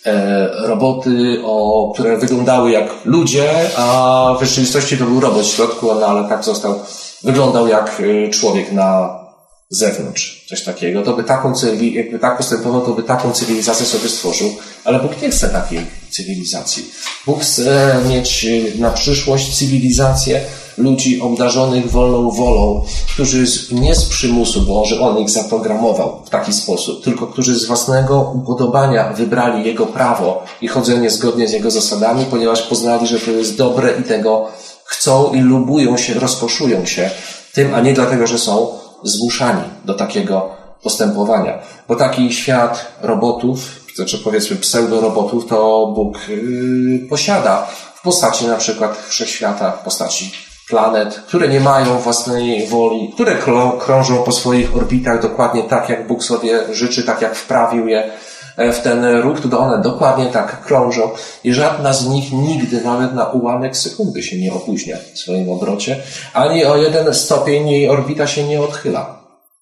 e, roboty, o, które wyglądały jak ludzie, a w rzeczywistości to był robot w środku, no, ale tak został, wyglądał jak człowiek na zewnątrz, coś takiego, to by taką cywilizację, jakby tak postępował, to by taką cywilizację sobie stworzył, ale Bóg nie chce takiej cywilizacji. Bóg chce mieć na przyszłość cywilizację ludzi obdarzonych wolną wolą, którzy z, nie z przymusu, bo że On ich zaprogramował w taki sposób, tylko którzy z własnego upodobania wybrali Jego prawo i chodzenie zgodnie z Jego zasadami, ponieważ poznali, że to jest dobre i tego chcą i lubują się, rozkoszują się tym, a nie dlatego, że są zmuszani do takiego postępowania. Bo taki świat robotów, czy powiedzmy pseudorobotów, to Bóg yy, posiada w postaci na przykład wszechświata, w postaci planet, które nie mają własnej woli, które krążą po swoich orbitach dokładnie tak, jak Bóg sobie życzy, tak jak wprawił je w ten ruch, to one dokładnie tak krążą i żadna z nich nigdy nawet na ułamek sekundy się nie opóźnia w swoim obrocie, ani o jeden stopień jej orbita się nie odchyla.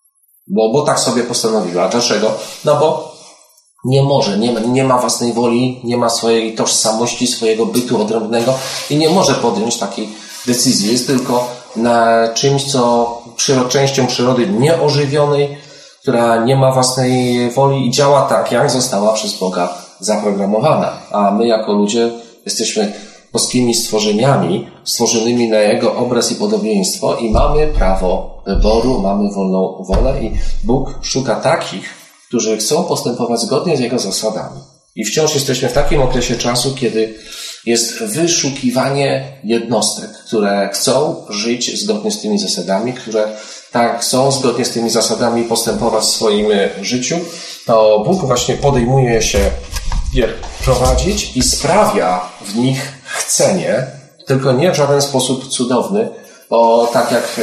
Bo, bo tak sobie postanowiła. Dlaczego? No bo nie może, nie, nie ma własnej woli, nie ma swojej tożsamości, swojego bytu odrębnego i nie może podjąć takiej decyzji. Jest tylko na czymś, co przyrod, częścią przyrody nieożywionej, która nie ma własnej woli i działa tak, jak została przez Boga zaprogramowana. A my jako ludzie jesteśmy boskimi stworzeniami, stworzonymi na Jego obraz i podobieństwo i mamy prawo wyboru, mamy wolną wolę i Bóg szuka takich, którzy chcą postępować zgodnie z Jego zasadami. I wciąż jesteśmy w takim okresie czasu, kiedy jest wyszukiwanie jednostek, które chcą żyć zgodnie z tymi zasadami, które tak chcą zgodnie z tymi zasadami postępować w swoim życiu, to Bóg właśnie podejmuje się je prowadzić i sprawia w nich chcenie, tylko nie w żaden sposób cudowny, bo tak jak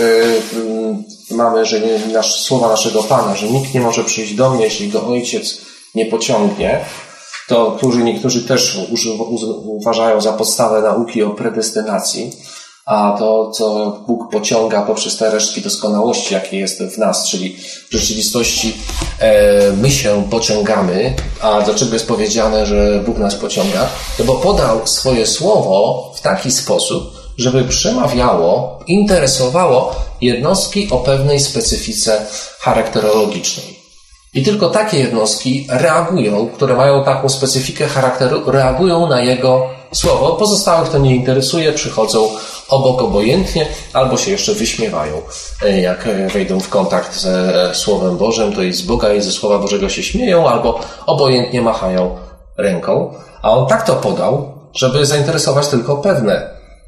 yy, mamy, że nie, nasz, słowa naszego Pana, że nikt nie może przyjść do mnie, jeśli go Ojciec nie pociągnie, to którzy niektórzy też uważają za podstawę nauki o predestynacji, a to, co Bóg pociąga poprzez te resztki doskonałości, jakie jest w nas, czyli w rzeczywistości e, my się pociągamy, a dlaczego jest powiedziane, że Bóg nas pociąga? No bo podał swoje słowo w taki sposób, żeby przemawiało, interesowało jednostki o pewnej specyfice charakterologicznej. I tylko takie jednostki reagują, które mają taką specyfikę charakteru, reagują na Jego słowo. Pozostałych to nie interesuje, przychodzą obok obojętnie, albo się jeszcze wyśmiewają. Jak wejdą w kontakt ze Słowem Bożym, to i z Boga, i ze Słowa Bożego się śmieją, albo obojętnie machają ręką. A On tak to podał, żeby zainteresować tylko pewne,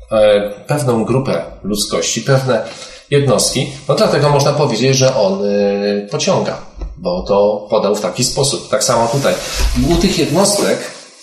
pewną grupę ludzkości, pewne jednostki. No dlatego można powiedzieć, że On pociąga, bo to podał w taki sposób. Tak samo tutaj. U tych jednostek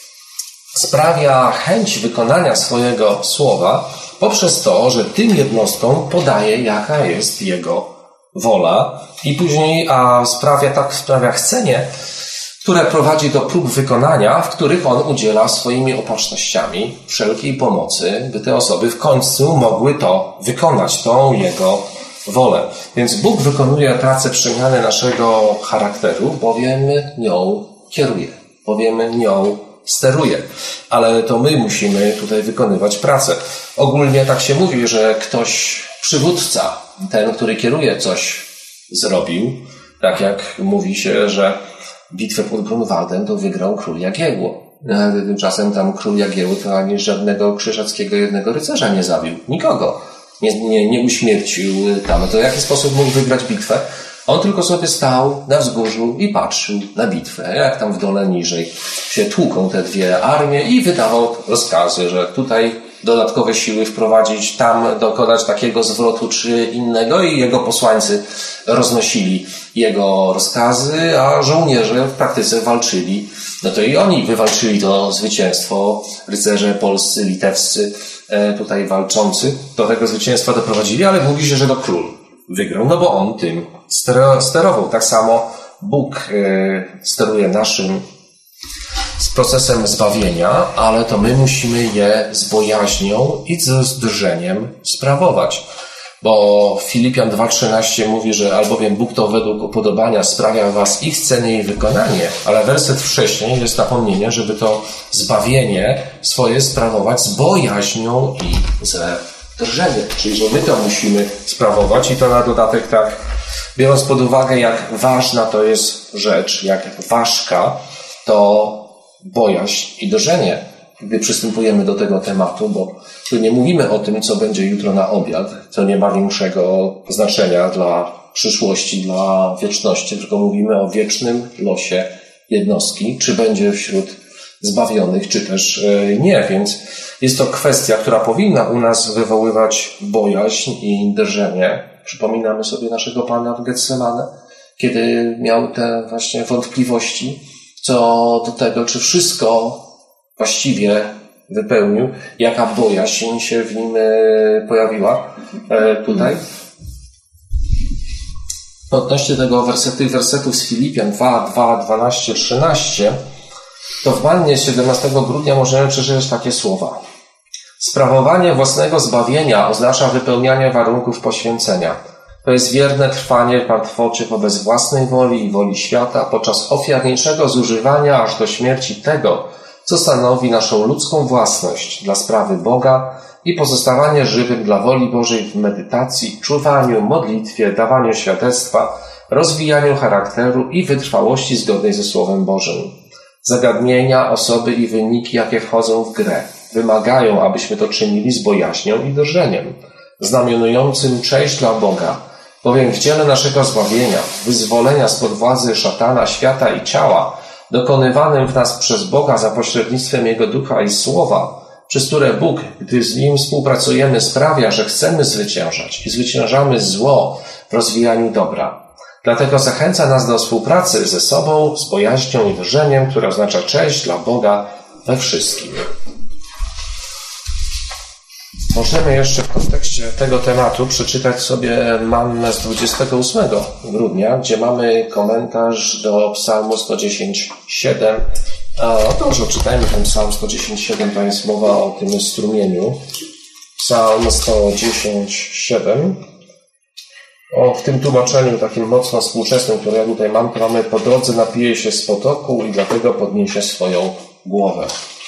sprawia chęć wykonania swojego słowa poprzez to, że tym jednostkom podaje, jaka jest Jego wola i później a sprawia tak sprawia chcenie, które prowadzi do prób wykonania, w których On udziela swoimi opatrznościami wszelkiej pomocy, by te osoby w końcu mogły to wykonać, tą Jego wolę. Więc Bóg wykonuje pracę przemiany naszego charakteru, bowiem nią kieruje, bowiem nią steruje. Ale to my musimy tutaj wykonywać pracę. Ogólnie tak się mówi, że ktoś, przywódca, ten, który kieruje, coś zrobił. Tak jak mówi się, że bitwę pod Grunwaldem to wygrał król Jagiełło. Tymczasem tam król Jagiełło to ani żadnego krzyżackiego jednego rycerza nie zabił. Nikogo. Nie, nie, nie uśmiercił tam. To w jaki sposób mógł wygrać bitwę? On tylko sobie stał na wzgórzu i patrzył na bitwę, jak tam w dole niżej się tłuką te dwie armie i wydawał rozkazy, że tutaj dodatkowe siły wprowadzić, tam dokonać takiego zwrotu czy innego i jego posłańcy roznosili jego rozkazy, a żołnierze w praktyce walczyli. No to i oni wywalczyli to zwycięstwo, rycerze polscy, litewscy, tutaj walczący do tego zwycięstwa doprowadzili, ale mówi się, że to król wygrał, no bo on tym sterował. Tak samo Bóg steruje naszym z procesem zbawienia, ale to my musimy je z bojaźnią i ze drżeniem sprawować. Bo Filipian dwa trzynaście mówi, że albowiem Bóg to według upodobania sprawia was ich cenie i wykonanie, ale werset wcześniej jest napomnienie, żeby to zbawienie swoje sprawować z bojaźnią i ze drżeniem. Czyli, że my to musimy sprawować i to na dodatek tak, biorąc pod uwagę, jak ważna to jest rzecz, jak ważka, to bojaźń i drżenie, gdy przystępujemy do tego tematu, bo tu nie mówimy o tym, co będzie jutro na obiad, co nie ma większego znaczenia dla przyszłości, dla wieczności, tylko mówimy o wiecznym losie jednostki, czy będzie wśród zbawionych, czy też nie. Więc jest to kwestia, która powinna u nas wywoływać bojaźń i drżenie. Przypominamy sobie naszego Pana w Getsemane, kiedy miał te właśnie wątpliwości co do tego, czy wszystko właściwie wypełnił, jaka bojaźń się w nim pojawiła tutaj. Odnośnie tego wersetu, tych wersetów z Filipian dwa, dwa, dwanaście, trzynaście, to w Mannie siedemnastego grudnia możemy przeczytać takie słowa. Sprawowanie własnego zbawienia oznacza wypełnianie warunków poświęcenia. To jest wierne trwanie w martwocie wobec własnej woli i woli świata podczas ofiarniczego zużywania aż do śmierci tego, co stanowi naszą ludzką własność dla sprawy Boga i pozostawanie żywym dla woli Bożej w medytacji, czuwaniu, modlitwie, dawaniu świadectwa, rozwijaniu charakteru i wytrwałości zgodnej ze Słowem Bożym. Zagadnienia, osoby i wyniki, jakie wchodzą w grę, wymagają, abyśmy to czynili z bojaźnią i drżeniem, znamionującym cześć dla Boga, bowiem w dziele naszego zbawienia, wyzwolenia spod władzy szatana, świata i ciała, dokonywanym w nas przez Boga za pośrednictwem Jego Ducha i Słowa, przez które Bóg, gdy z Nim współpracujemy, sprawia, że chcemy zwyciężać i zwyciężamy zło w rozwijaniu dobra. Dlatego zachęca nas do współpracy ze sobą, z bojaźnią i drżeniem, które oznacza cześć dla Boga we wszystkim. Możemy jeszcze w kontekście tego tematu przeczytać sobie Mannę z dwudziestego ósmego grudnia, gdzie mamy komentarz do Psalmu sto dziesięć siedem. No to może czytajmy ten Psalm sto dziesięć siedem, to jest mowa o tym strumieniu. Psalm sto dziesięć siedem. O, w tym tłumaczeniu takim mocno współczesnym, które ja tutaj mam, to mamy: po drodze napije się z potoku i dlatego podniesie swoją głowę.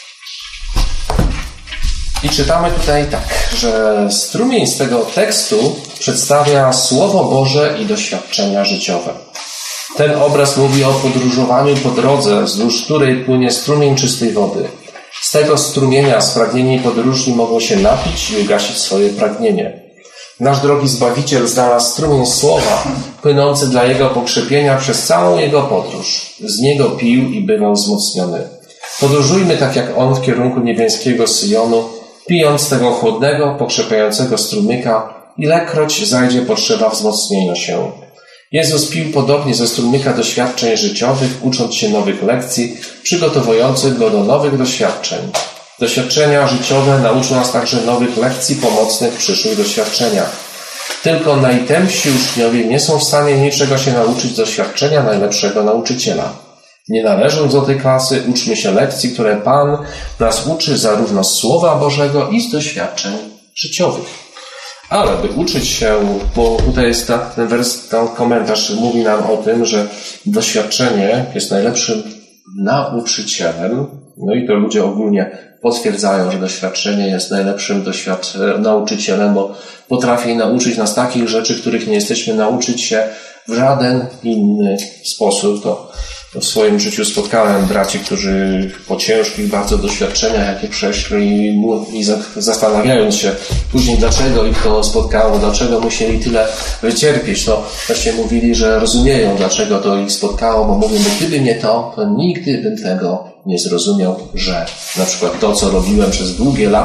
I czytamy tutaj tak, że strumień z tego tekstu przedstawia Słowo Boże i doświadczenia życiowe. Ten obraz mówi o podróżowaniu po drodze, wzdłuż której płynie strumień czystej wody. Z tego strumienia spragnieni podróżni mogą się napić i ugasić swoje pragnienie. Nasz drogi Zbawiciel znalazł strumień Słowa, płynący dla Jego pokrzepienia przez całą Jego podróż. Z niego pił i bywał wzmocniony. Podróżujmy tak jak On w kierunku niebieskiego Syjonu, pijąc tego chłodnego, pokrzepiającego strumyka, ilekroć zajdzie potrzeba wzmocnienia się. Jezus pił podobnie ze strumyka doświadczeń życiowych, ucząc się nowych lekcji, przygotowujących Go do nowych doświadczeń. Doświadczenia życiowe nauczą nas także nowych lekcji pomocnych w przyszłych doświadczeniach. Tylko najtępsi uczniowie nie są w stanie niczego się nauczyć z doświadczenia najlepszego nauczyciela. Nie należąc do tej klasy, uczmy się lekcji, które Pan nas uczy zarówno z Słowa Bożego i z doświadczeń życiowych. Ale by uczyć się, bo tutaj jest ten wers, ten komentarz mówi nam o tym, że doświadczenie jest najlepszym nauczycielem. No i to ludzie ogólnie potwierdzają, że doświadczenie jest najlepszym doświad- nauczycielem, bo potrafi nauczyć nas takich rzeczy, których nie jesteśmy nauczyć się w żaden inny sposób. To w swoim życiu spotkałem braci, którzy po ciężkich bardzo doświadczeniach, jakie przeszli i zastanawiając się później, dlaczego ich to spotkało, dlaczego musieli tyle wycierpieć, to właśnie mówili, że rozumieją, dlaczego to ich spotkało, bo mówią, że gdyby nie to, to nigdy bym tego nie zrozumiał, że na przykład to, co robiłem przez długie lata,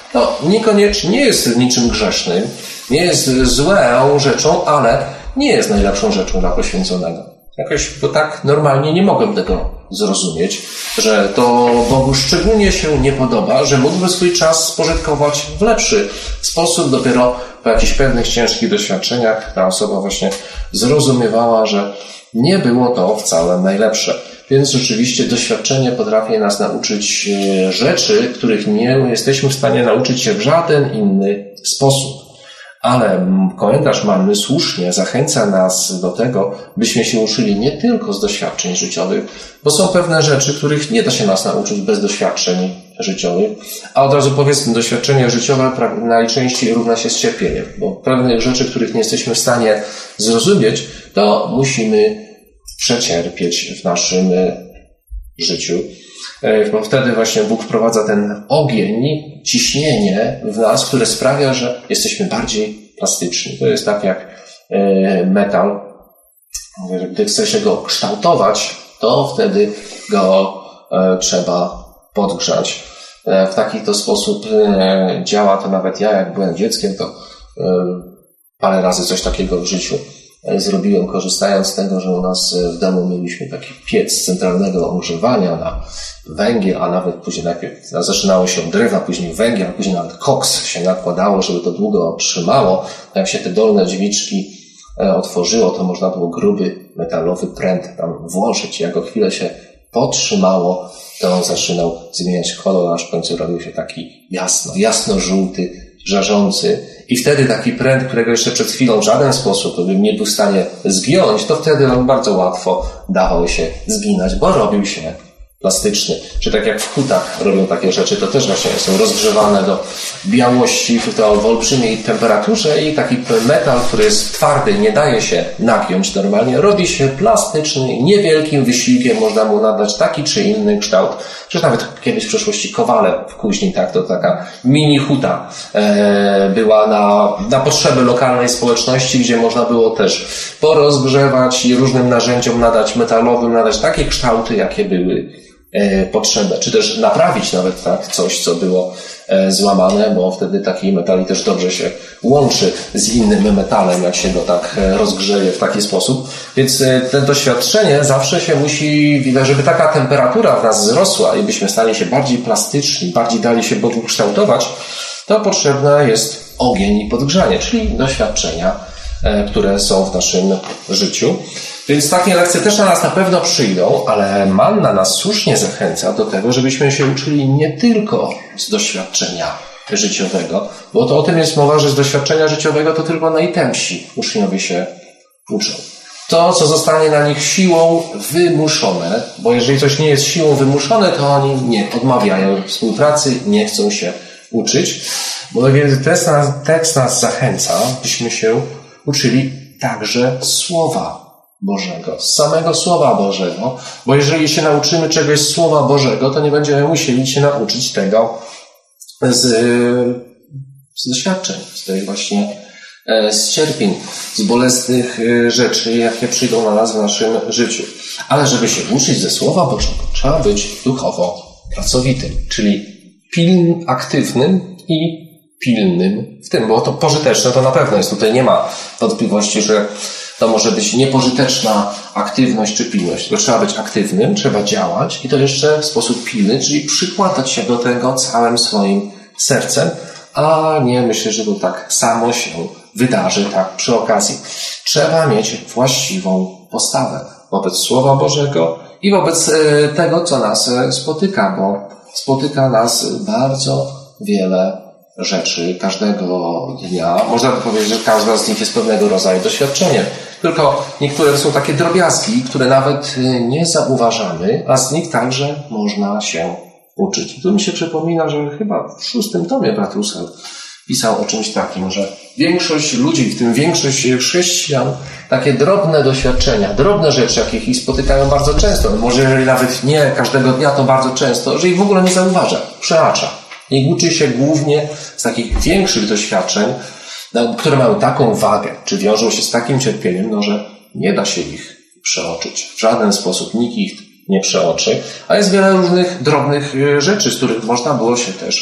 to niekoniecznie nie jest niczym grzesznym, nie jest złą rzeczą, ale nie jest najlepszą rzeczą dla poświęconego. Jakoś, bo tak normalnie nie mogłem tego zrozumieć, że to Bogu szczególnie się nie podoba, że mógłby swój czas spożytkować w lepszy sposób. Dopiero po jakichś pewnych ciężkich doświadczeniach ta osoba właśnie zrozumiewała, że nie było to wcale najlepsze. Więc rzeczywiście doświadczenie potrafi nas nauczyć rzeczy, których nie jesteśmy w stanie nauczyć się w żaden inny sposób. Ale komentarz Manny słusznie zachęca nas do tego, byśmy się uczyli nie tylko z doświadczeń życiowych, bo są pewne rzeczy, których nie da się nas nauczyć bez doświadczeń życiowych. A od razu powiedzmy, doświadczenie życiowe najczęściej równa się z cierpieniem, bo pewnych rzeczy, których nie jesteśmy w stanie zrozumieć, to musimy przecierpieć w naszym życiu. Bo wtedy właśnie Bóg wprowadza ten ogień, ciśnienie w nas, które sprawia, że jesteśmy bardziej plastyczni. To jest tak jak metal. Gdy chce się go kształtować, to wtedy go trzeba podgrzać. W taki to sposób działa to nawet ja, jak byłem dzieckiem, to parę razy coś takiego w życiu zrobiłem, korzystając z tego, że u nas w domu mieliśmy taki piec centralnego ogrzewania na węgiel, a nawet później najpierw zaczynało się od drewna, później węgiel, a później nawet koks się nakładało, żeby to długo trzymało. Jak się te dolne drzwiczki otworzyło, to można było gruby metalowy pręt tam włożyć. Jak o chwilę się potrzymało, to on zaczynał zmieniać kolor, aż w końcu robił się taki jasno, jasno-żółty, żarzący. I wtedy taki pręt, którego jeszcze przed chwilą w żaden sposób bym nie był w stanie zgiąć, to wtedy on bardzo łatwo dawał się zginać, bo robił się plastyczny. Czy tak jak w hutach robią takie rzeczy, to też właśnie są rozgrzewane do białości w to w olbrzymiej temperaturze i taki metal, który jest twardy, nie daje się nagiąć normalnie, robi się plastyczny, niewielkim wysiłkiem można mu nadać taki czy inny kształt. Że nawet kiedyś w przeszłości Kowale w Kuźni, tak, to taka mini huta e, była na, na potrzeby lokalnej społeczności, gdzie można było też porozgrzewać i różnym narzędziom nadać metalowym, nadać takie kształty, jakie były e, potrzebne. Czy też naprawić nawet tak coś, co było e, złamane, bo wtedy taki metal też dobrze się łączy z innym metalem, jak się go tak rozgrzeje w taki sposób. Więc to doświadczenie zawsze się musi, żeby taka temperatura w nas wzrosła i byśmy stali się bardziej plastyczni, bardziej dali się Bogu kształtować, to potrzebne jest ogień i podgrzanie, czyli doświadczenia, które są w naszym życiu. Więc takie lekcje też na nas na pewno przyjdą, ale Manna nas słusznie zachęca do tego, żebyśmy się uczyli nie tylko z doświadczenia życiowego, bo to o tym jest mowa, że z doświadczenia życiowego to tylko najtępsi uczniowie się uczą. To, co zostanie na nich siłą wymuszone, bo jeżeli coś nie jest siłą wymuszone, to oni nie odmawiają współpracy, nie chcą się uczyć. Bo więc tekst nas, tekst nas zachęca, byśmy się uczyli także Słowa Bożego, z samego Słowa Bożego, bo jeżeli się nauczymy czegoś z Słowa Bożego, to nie będziemy musieli się nauczyć tego z, z doświadczeń, z tej właśnie z cierpień, z bolesnych rzeczy, jakie przyjdą na nas w naszym życiu. Ale żeby się uczyć ze Słowa Bożego, trzeba być duchowo pracowitym, czyli pilnym, aktywnym i pilnym w tym, bo to pożyteczne to na pewno jest. Tutaj nie ma wątpliwości, że to może być niepożyteczna aktywność czy pilność. Tylko trzeba być aktywnym, trzeba działać i to jeszcze w sposób pilny, czyli przykładać się do tego całym swoim sercem, a nie myślę, że to tak samo się wydarzy, tak przy okazji. Trzeba mieć właściwą postawę wobec Słowa Bożego i wobec tego, co nas spotyka, bo spotyka nas bardzo wiele rzeczy każdego dnia. Można by powiedzieć, że każda z nich jest pewnego rodzaju doświadczeniem. Tylko niektóre są takie drobiazgi, które nawet nie zauważamy, a z nich także można się uczyć. I tu mi się przypomina, że chyba w szóstym tomie brat Russell pisał o czymś takim, że większość ludzi, w tym większość chrześcijan, takie drobne doświadczenia, drobne rzeczy, jakich ich spotykają bardzo często, może jeżeli nawet nie każdego dnia, to bardzo często, że ich w ogóle nie zauważa, przeacza. I uczy się głównie z takich większych doświadczeń, które mają taką wagę, czy wiążą się z takim cierpieniem, no, że nie da się ich przeoczyć. W żaden sposób nikt ich nie przeoczy, a jest wiele różnych drobnych rzeczy, z których można było się też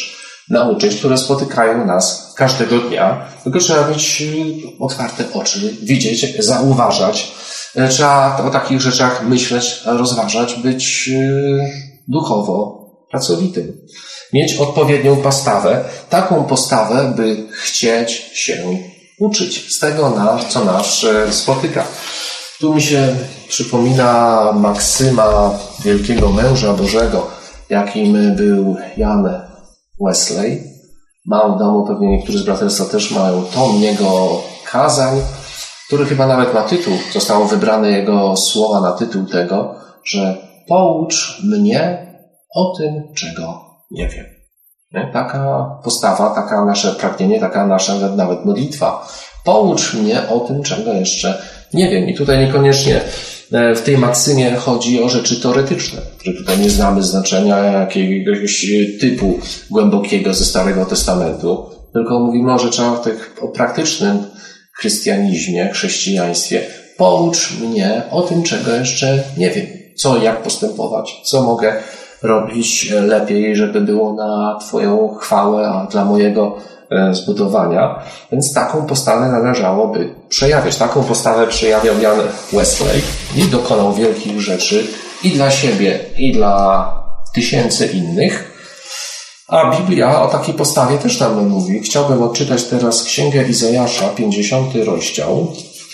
nauczyć, które spotykają nas każdego dnia. Tylko trzeba mieć otwarte oczy, widzieć, zauważać. Trzeba o takich rzeczach myśleć, rozważać, być duchowo pracowitym. Mieć odpowiednią postawę, taką postawę, by chcieć się uczyć z tego, co nas spotyka. Tu mi się przypomina maksyma wielkiego męża Bożego, jakim był Jan Wesley. Mam w domu, pewnie niektórzy z braterstwa też mają tom jego kazań, który chyba nawet ma tytuł, zostało wybrane jego słowa na tytuł tego, że poucz mnie o tym, czego nie wiem. Nie? Taka postawa, taka nasze pragnienie, taka nasza nawet modlitwa. Poucz mnie o tym, czego jeszcze nie wiem. I tutaj niekoniecznie w tej maksymie chodzi o rzeczy teoretyczne, że tutaj nie znamy znaczenia jakiegoś typu głębokiego ze Starego Testamentu, tylko mówimy o rzeczach tych, o praktycznym chrystianizmie, chrześcijaństwie. Poucz mnie o tym, czego jeszcze nie wiem. Co, jak postępować, co mogę robić lepiej, żeby było na Twoją chwałę, a dla mojego zbudowania. Więc taką postawę należałoby przejawiać. Taką postawę przejawiał Jan Wesley i dokonał wielkich rzeczy i dla siebie, i dla tysięcy innych. A Biblia o takiej postawie też nam mówi. Chciałbym odczytać teraz Księgę Izajasza, pięćdziesiąty rozdział,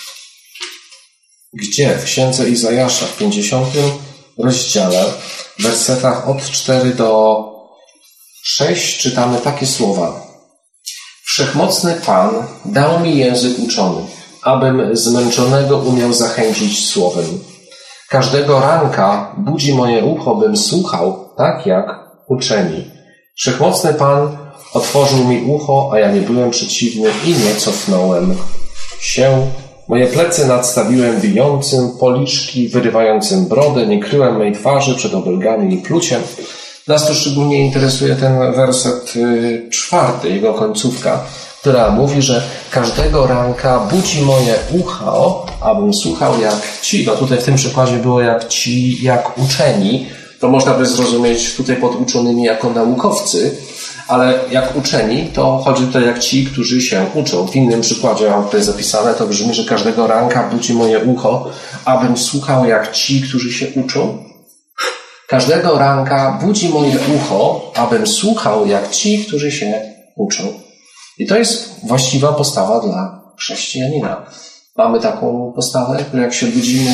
gdzie w Księdze Izajasza, w pięćdziesiątym rozdziale, w wersetach od czterech do szóstego czytamy takie słowa. Wszechmocny Pan dał mi język uczony, abym zmęczonego umiał zachęcić słowem. Każdego ranka budzi moje ucho, bym słuchał, tak jak uczeni. Wszechmocny Pan otworzył mi ucho, a ja nie byłem przeciwny i nie cofnąłem się. Moje plecy nadstawiłem bijącym, policzki wyrywającym brodę, nie kryłem mej twarzy przed obelgami i pluciem. Nas tu szczególnie interesuje ten werset y, czwarty, jego końcówka, która mówi, że każdego ranka budzi moje ucho, abym słuchał jak ci. No tutaj w tym przykładzie było jak ci, jak uczeni. To można by zrozumieć tutaj pod uczonymi jako naukowcy, ale jak uczeni, to chodzi tutaj jak ci, którzy się uczą. W innym przykładzie, mam tutaj zapisane, to brzmi, że każdego ranka budzi moje ucho, abym słuchał jak ci, którzy się uczą. Każdego ranka budzi moje ucho, abym słuchał jak ci, którzy się uczą. I to jest właściwa postawa dla chrześcijanina. Mamy taką postawę, że jak się budzimy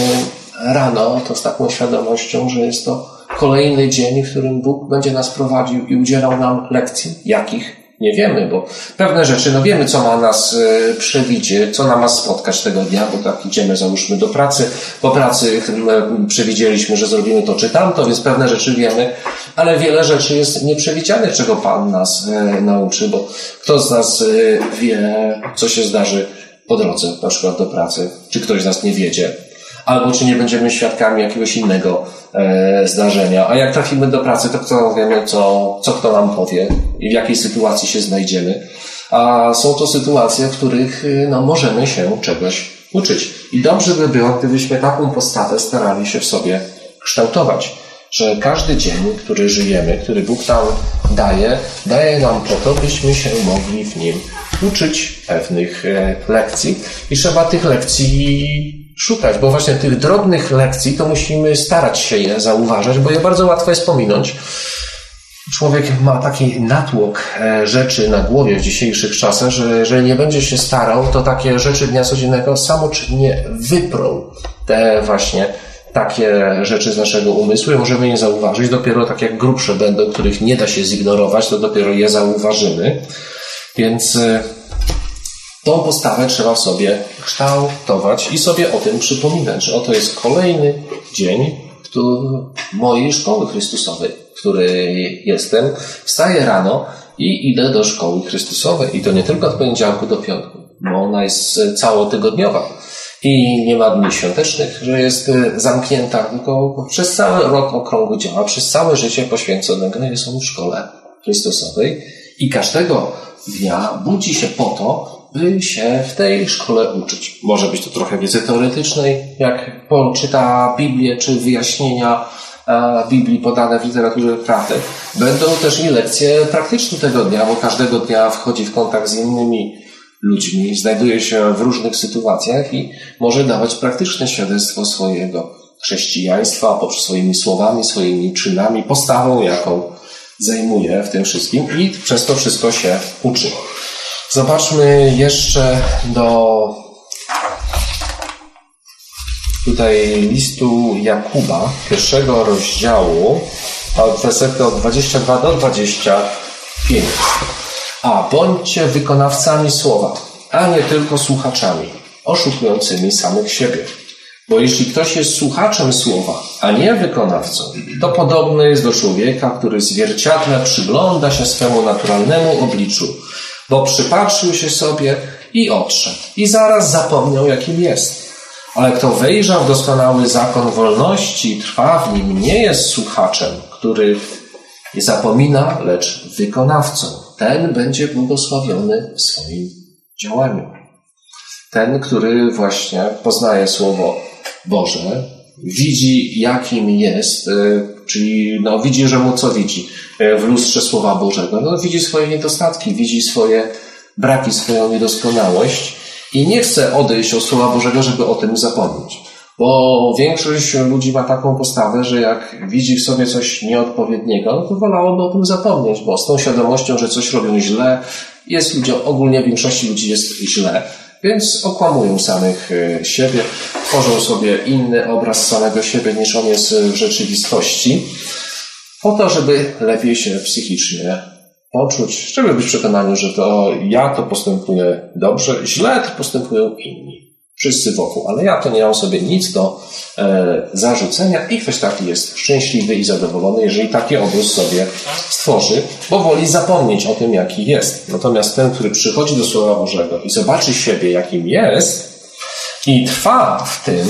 rano, to z taką świadomością, że jest to kolejny dzień, w którym Bóg będzie nas prowadził i udzielał nam lekcji. Jakich? Nie wiemy, bo pewne rzeczy, no wiemy, co ma nas y, przewidzie, co nam ma spotkać tego dnia, bo tak idziemy, załóżmy, do pracy. Po pracy y, przewidzieliśmy, że zrobimy to czy tamto, więc pewne rzeczy wiemy, ale wiele rzeczy jest nieprzewidzianych, czego Pan nas y, nauczy, bo kto z nas y, wie, co się zdarzy po drodze, na przykład do pracy, czy ktoś z nas nie wiedzie, albo czy nie będziemy świadkami jakiegoś innego e, zdarzenia. A jak trafimy do pracy, to kto wiemy, co, co kto nam powie i w jakiej sytuacji się znajdziemy. A są to sytuacje, w których no, możemy się czegoś uczyć. I dobrze by było, gdybyśmy taką postawę starali się w sobie kształtować. Że każdy dzień, który żyjemy, który Bóg nam daje, daje nam po to, byśmy się mogli w nim uczyć pewnych e, lekcji. I trzeba tych lekcji szukać, bo właśnie tych drobnych lekcji to musimy starać się je zauważać, bo je bardzo łatwo jest pominąć. Człowiek ma taki natłok rzeczy na głowie w dzisiejszych czasach, że jeżeli nie będzie się starał, to takie rzeczy dnia codziennego samoczynnie wyprą te właśnie takie rzeczy z naszego umysłu i możemy je zauważyć. Dopiero tak jak grubsze będą, których nie da się zignorować, to dopiero je zauważymy. Więc tą postawę trzeba w sobie kształtować i sobie o tym przypominać, że oto jest kolejny dzień mojej szkoły Chrystusowej, w której jestem. Wstaję rano i idę do szkoły Chrystusowej. I to nie tylko od poniedziałku do piątku, bo ona jest całotygodniowa. I nie ma dni świątecznych, że jest zamknięta, tylko przez cały rok okrągły działa, przez całe życie poświęconego jest on w szkole Chrystusowej. I każdego dnia budzi się po to, by się w tej szkole uczyć. Może być to trochę wiedzy teoretycznej, jak poczyta Biblię, czy wyjaśnienia Biblii podane w literaturze prawdy. Będą też i lekcje praktyczne tego dnia, bo każdego dnia wchodzi w kontakt z innymi ludźmi, znajduje się w różnych sytuacjach i może dawać praktyczne świadectwo swojego chrześcijaństwa poprzez swoimi słowami, swoimi czynami, postawą, jaką zajmuje w tym wszystkim i przez to wszystko się uczy. Zobaczmy jeszcze do tutaj listu Jakuba, pierwszego rozdziału, wersety od dwudziestego drugiego do dwudziestego piątego. A bądźcie wykonawcami słowa, a nie tylko słuchaczami, oszukującymi samych siebie. Bo jeśli ktoś jest słuchaczem słowa, a nie wykonawcą, to podobny jest do człowieka, który zwierciadle przygląda się swemu naturalnemu obliczu, bo przypatrzył się sobie i odszedł. I zaraz zapomniał, jakim jest. Ale kto wejrzał w doskonały zakon wolności i trwa w nim, nie jest słuchaczem, który nie zapomina, lecz wykonawcą. Ten będzie błogosławiony w swoim działaniu. Ten, który właśnie poznaje Słowo Boże, widzi, jakim jest, czyli no, widzi, że mu co widzi w lustrze Słowa Bożego. No, widzi swoje niedostatki, widzi swoje braki, swoją niedoskonałość i nie chce odejść od Słowa Bożego, żeby o tym zapomnieć. Bo większość ludzi ma taką postawę, że jak widzi w sobie coś nieodpowiedniego, no to wolałoby o tym zapomnieć, bo z tą świadomością, że coś robią źle, jest ludziom, ogólnie większości ludzi jest źle. Więc okłamują samych siebie, tworzą sobie inny obraz samego siebie niż on jest w rzeczywistości, po to, żeby lepiej się psychicznie poczuć, żeby być przekonani, że to ja to postępuję dobrze, źle to postępują inni. Wszyscy wokół, ale ja to nie mam sobie nic do e, zarzucenia i ktoś taki jest szczęśliwy i zadowolony, jeżeli taki obraz sobie stworzy, bo woli zapomnieć o tym, jaki jest. Natomiast ten, który przychodzi do Słowa Bożego i zobaczy siebie, jakim jest i trwa w tym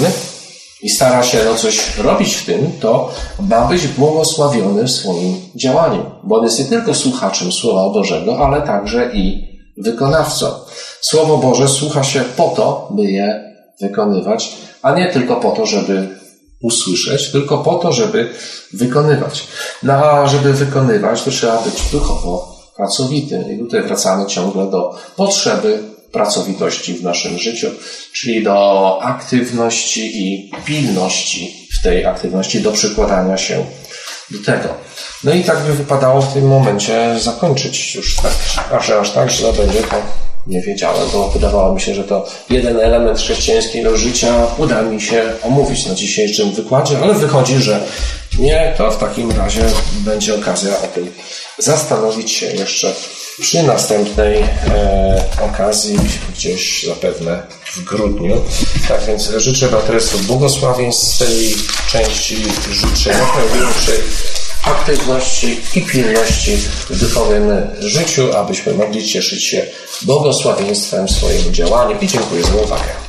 i stara się no, coś robić w tym, to ma być błogosławiony w swoim działaniu, bo on jest nie tylko słuchaczem Słowa Bożego, ale także i wykonawcą. Słowo Boże słucha się po to, by je wykonywać, a nie tylko po to, żeby usłyszeć, tylko po to, żeby wykonywać. No a żeby wykonywać, to trzeba być duchowo pracowitym. I tutaj wracamy ciągle do potrzeby pracowitości w naszym życiu, czyli do aktywności i pilności w tej aktywności, do przykładania się do tego. No i tak by wypadało w tym momencie zakończyć już tak, a że aż tak źle będzie, to nie wiedziałem, bo wydawało mi się, że to jeden element chrześcijańskiego życia uda mi się omówić na dzisiejszym wykładzie, ale wychodzi, że nie, to w takim razie będzie okazja o tym zastanowić się jeszcze przy następnej e, okazji, gdzieś zapewne w grudniu. Tak więc życzę Wam błogosławieństw z tej części, życzę jak największej aktywności i pilności w duchowym życiu, abyśmy mogli cieszyć się błogosławieństwem w swoim działaniu. I dziękuję za uwagę.